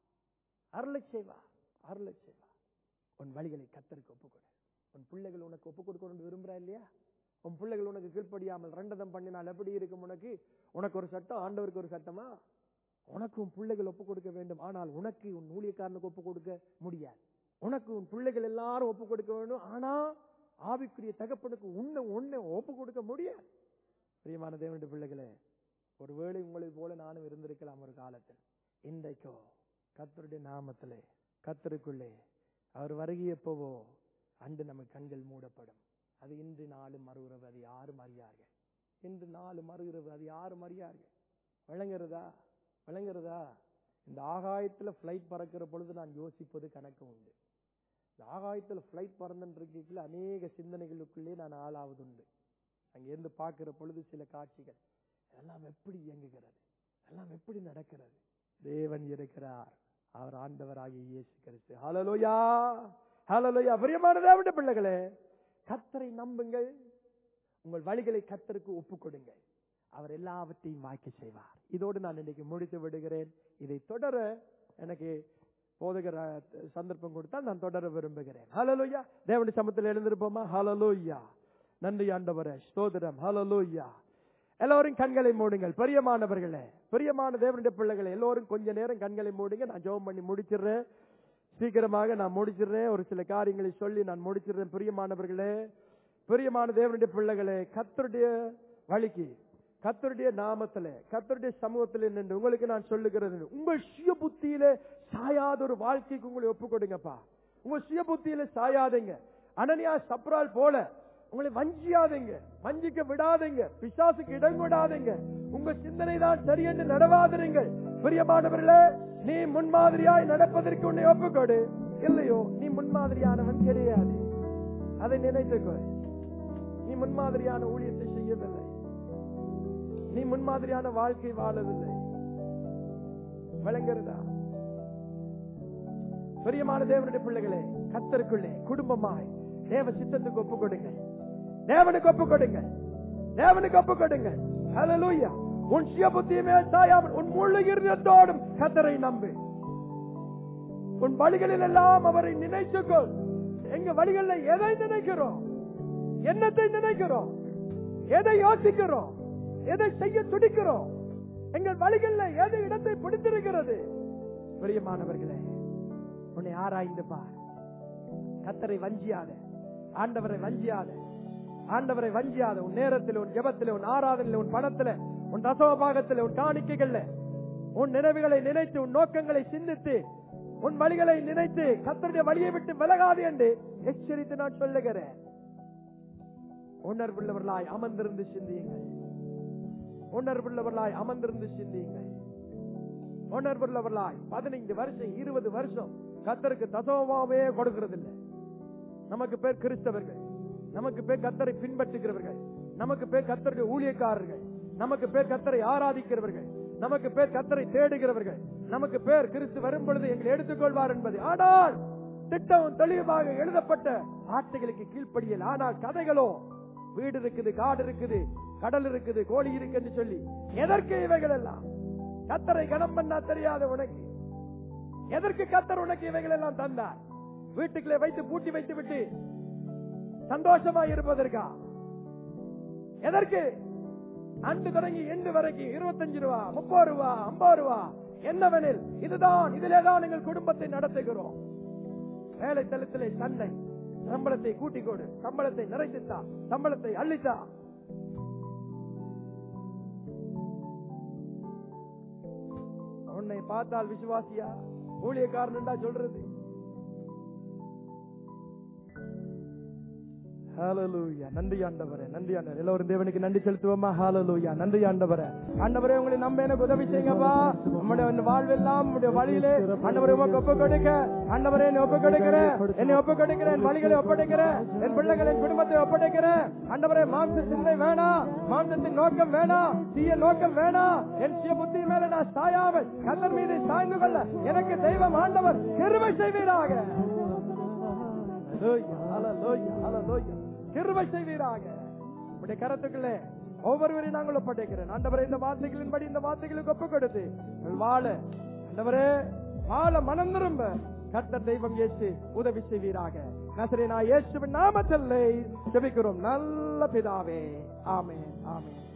அருளை செய்வார், அருளை செய்வார். உன் வழிகளை கர்த்தருக்கு ஒப்புக்கொடு. உன் பிள்ளைகள் உனக்கு ஒப்புக் கொடுக்கணும்னு விரும்புறா இல்லையா? உன் பிள்ளைகள் உனக்கு கீழ்ப்படியாமல் ரெண்டதம் பண்ணினால் எப்படி இருக்கும்? உனக்கு உனக்கு ஒரு சட்டம், ஆண்டவருக்கு ஒரு சட்டமா? உனக்கு உன் பிள்ளைகள் ஒப்புக் கொடுக்க வேண்டும். ஆனால் உனக்கு உன் ஊழியக்காரனுக்கு ஒப்புக் கொடுக்க முடியாது. உனக்கு உன் பிள்ளைகள் எல்லாரும் ஒப்புக் கொடுக்க வேண்டும். ஆனா ஆவிக்குரிய தகப்பனுக்கு உன்னை உன்னை ஒப்புக் கொடுக்க முடியாது. பிரியமான தேவனுடைய பிள்ளைகளே, ஒருவேளை உங்களை போல நானும் இருந்திருக்கலாம் ஒரு காலத்தில். இன்றைக்கோ கர்த்தருடைய நாமத்திலே, கர்த்தருக்குள்ளே அவர் வருகை எப்பவோ அன்று நமக்கு கண்கள் மூடப்படும். அது இன்று நாளும் மறுகிறது, அது யாரும் அறியார்கள். இன்று நாளும் மறுகிறது, அது யாரும் அறியார்கள். விளங்குறதா? விளங்குறதா? இந்த ஆகாயத்துல பிளைட் பறக்கிற பொழுது நான் யோசிப்பது கணக்கு உண்டு. இந்த ஆகாயத்துல பிளைட் பறந்துருக்கீங்களா, அநேக சிந்தனைகளுக்குள்ளே நான் ஆளாவது உண்டு. அங்கிருந்து பார்க்கிற பொழுது சில காட்சிகள் எல்லாம் எப்படி இயங்குகிறது, எல்லாம் எப்படி நடக்கிறது. தேவன் இருக்கிறார், அவர் ஆண்டவராகிய இயேசு கிறிஸ்து. ஹல்லேலூயா, ஹல்லேலூயா. பிரியமான தேவனுடைய பிள்ளைகளே, கர்த்தரை நம்புங்கள். உங்கள் வழிகளை கர்த்தருக்கு ஒப்புக் கொடுங்கள். அவர் எல்லாவற்றையும் வாய்க்க செய்வார். இதோடு நான் இன்னைக்கு முடித்து விடுகிறேன். இதை தொடர எனக்கு போதுகிற சந்தர்ப்பம் கொடுத்தால் நான் தொடர விரும்புகிறேன். ஹல்லேலூயா. தேவனுடைய சமூகத்தில் எழுந்திருப்போமா? ஹல்லேலூயா. நன்றி ஆண்டவரே, ஸ்தோத்திரம். ஹல்லேலூயா. எல்லோரும் கண்களை மூடுங்கள். பிரியமானவர்களே, பிரியமான தேவனுடைய பிள்ளைகளை எல்லோரும் கொஞ்ச நேரம் கண்களை மூடுங்க. நான் ஜெபம் பண்ணி முடிச்சிடுறேன். சீக்கிரமாக நான் முடிச்சிடுறேன். ஒரு சில காரியங்களை சொல்லி நான் முடிச்சிடுறேன். பிரியமானவர்களே, பிரியமான தேவனுடைய பிள்ளைகளே, கர்த்தருடைய வழிக்கு, கர்த்தருடைய நாமத்திலே, கர்த்தருடைய சமூகத்திலே நின்று உங்களுக்கு நான் சொல்லுகிறது, உங்கள் சுய புத்தியிலே சாயாத ஒரு வாழ்க்கைக்கு உங்களை ஒப்புக் கொடுங்கப்பா. உங்க சுய புத்தியில சாயாதீங்க. அனனியா சப்ரால் போல உங்களை வஞ்சியாதீங்க, வஞ்சிக்க விடாதீங்க, பிசாசுக்கு இடம் விடாதீங்க. உங்க சிந்தனை தான் சரி என்று நடவாதீர்கள். பிரியமானவர்களே, நீ முன்மாதிரியாய் நடப்பதற்கு உன்னை ஒப்புக்கொடு. இல்லையோ நீ முன்மாதிரியானவன் கிடையாது. அதை நினைத்துக்கோ. நீ முன்மாதிரியான ஊழியத்தை செய்யவில்லை, நீ முன்மாதிரியான வாழ்க்கை வாழவில்லை. விளங்குறதா? பிரியமான தேவனுடைய பிள்ளைகளே, கர்த்தருக்குள்ளே குடும்பமாய் தேவ சித்தத்துக்கு ஒப்பு கொடுங்க, தேவனுக்கு ஒப்பு கொடுங்க, தேவனுக்கு ஒப்பு கொடுங்க. ஹல்லேலூயா. உன் சுய புத்தியுமே தாயாமல் உன் முழு இருதயத்தோடும் கர்த்தரை நம்பு. உன் வழிகளில் எல்லாம் அவரை நினைத்துக்கொள். எங்க வழிகளில் எதை நினைக்கிறோம், என்னத்தை நினைக்கிறோம், எதை யோசிக்கிறோம், எதை செய்ய துடிக்கிறோம், எங்கள் வழிகளில் எது இடத்தை பிடித்திருக்கிறது? பிரியமானவர்களே, உன்னை ஆராய்ந்து பார். கர்த்தரை வஞ்சியாத, ஆண்டவரை வஞ்சியாத, ஆண்டவரை வஞ்சியாத. உன் நேரத்தில், உன் ஜெபத்தில், உன் ஆராதனையில், உன் பணத்தில், உன் தசமபாகத்தில், உன் காணிக்கைகள்ல உன் நினைவுகளை நினைத்து, உன் நோக்கங்களை சிந்தித்து, உன் வழிகளை நினைத்து கர்த்தருடைய வழியை விட்டு விலகாது என்று எச்சரித்து நான் சொல்லுகிறேன். உணர்வுள்ளவர்களாய் அமர்ந்திருந்து சிந்தியுங்கள், உணர்வுள்ளவர்களாய் அமர்ந்திருந்து சிந்தியுங்கள். உணர்வுள்ளவர்களாய் பதினைந்து வருஷம் இருபது வருஷம் கர்த்தருக்கு தசமபாகமே கொடுக்கிறது இல்லை. நமக்கு பேர் கிறிஸ்தவர்கள், நமக்கு பேர் கர்த்தரை பின்பற்றுகிறவர்கள், நமக்கு பேர் கர்த்தருடைய ஊழியக்காரர்கள், நமக்கு பேர் கர்த்தரை ஆராதிக்கிறவர்கள், நமக்கு பேர் கர்த்தரை தேடுகிறவர்கள், நமக்கு பேர் கிறிஸ்து வரும் பொழுது எங்களை எடுத்துக்கொள்வார் என்பது. ஆனால் திட்டம் தெளிவாக எழுதப்பட்ட வார்த்தைகளுக்கு கீழ்ப்படியல். ஆனால் கதைகளோ, வீடு இருக்குது, காடு இருக்குது, கடல் இருக்குது, கோழி இருக்குன்னு சொல்லி எதற்கு இவைகள் எல்லாம்? கர்த்தரை கனம் பண்ணா தெரியாத உனக்கு எதற்கு கர்த்தர் உனக்கு இவைகள் எல்லாம் தந்தார்? வீட்டுக்குள்ளே வைத்து பூட்டி வைத்து விட்டு சந்தோஷமா இருப்பதற்கா? எதற்கு? அன்று தொடங்கி எண்டு வரைக்கும் இருபத்தஞ்சு ரூபா, முப்பது ரூபா, ஐம்பது ரூபா என்னவெனில் இதுதான், இதிலேதான் எங்கள் குடும்பத்தை நடத்துகிறோம். வேலை தளத்திலே சண்டை, சம்பளத்தை கூட்டிக் கொடு, சம்பளத்தை நிறைத்துத்தா, சம்பளத்தை அள்ளித்தா. உன்னை பார்த்தால் விசுவாசியா, ஊழியக்காரன் சொல்றது? ஹalleluya. நன்றி ஆண்டவரே, நன்றி ஆண்டவரே. எல்லோரும் தேவனுக்கு நன்றி செலுத்துவோமா? ஹalleluya. நன்றி ஆண்டவரே. ஆண்டவரே, உங்களை நம்ப எனக்கு உதவி செய்யுங்கப்பா. நம்முடைய வாழ்வெல்லாம் நம்முடைய வழியிலே ஆண்டவரே உமக்கு ஒப்பு கொடுக்க, ஆண்டவரே என்னை ஒப்பு கொடுக்கிறேன், என்னை ஒப்பு கொடுக்கிறேன், என் வழிகளை ஒப்படைக்கிறேன், என் பிள்ளைகள், என் குடும்பத்தை ஒப்படைக்கிறேன். ஆண்டவரே, மாம்ச சிந்தை வேணாம், மாம்சத்தின் நோக்கம் வேணாம், தீய நோக்கம் வேணாம். என் சுய புத்தி மேல நான் சாயாமல் கர்த்தர் மீது சாய்ந்து கொள்ள எனக்கு தெய்வம் ஆண்டவர் கிருபை செய்வீராக. ஹalleluya, ஹalleluya. கிருபை செய்வீராக. உடைய கரத்துக்குள்ளே ஒவ்வொருவரையும் நாங்கள் ஒப்படைக்கிறேன். ஆண்டவரே, இந்த வார்த்தைகளின்படி இந்த வார்த்தைகளுக்கு ஒப்பு கொடுத்து வாழ, ஆண்டவரே வாழ மனம் திரும்ப கர்த்தர் தெய்வம் இயேசு உதவி செய்வீராக. நசரேனா இயேசுவின் நாமத்தில் ஜெபிக்கிறோம் நல்ல பிதாவே. ஆமென், ஆமென்.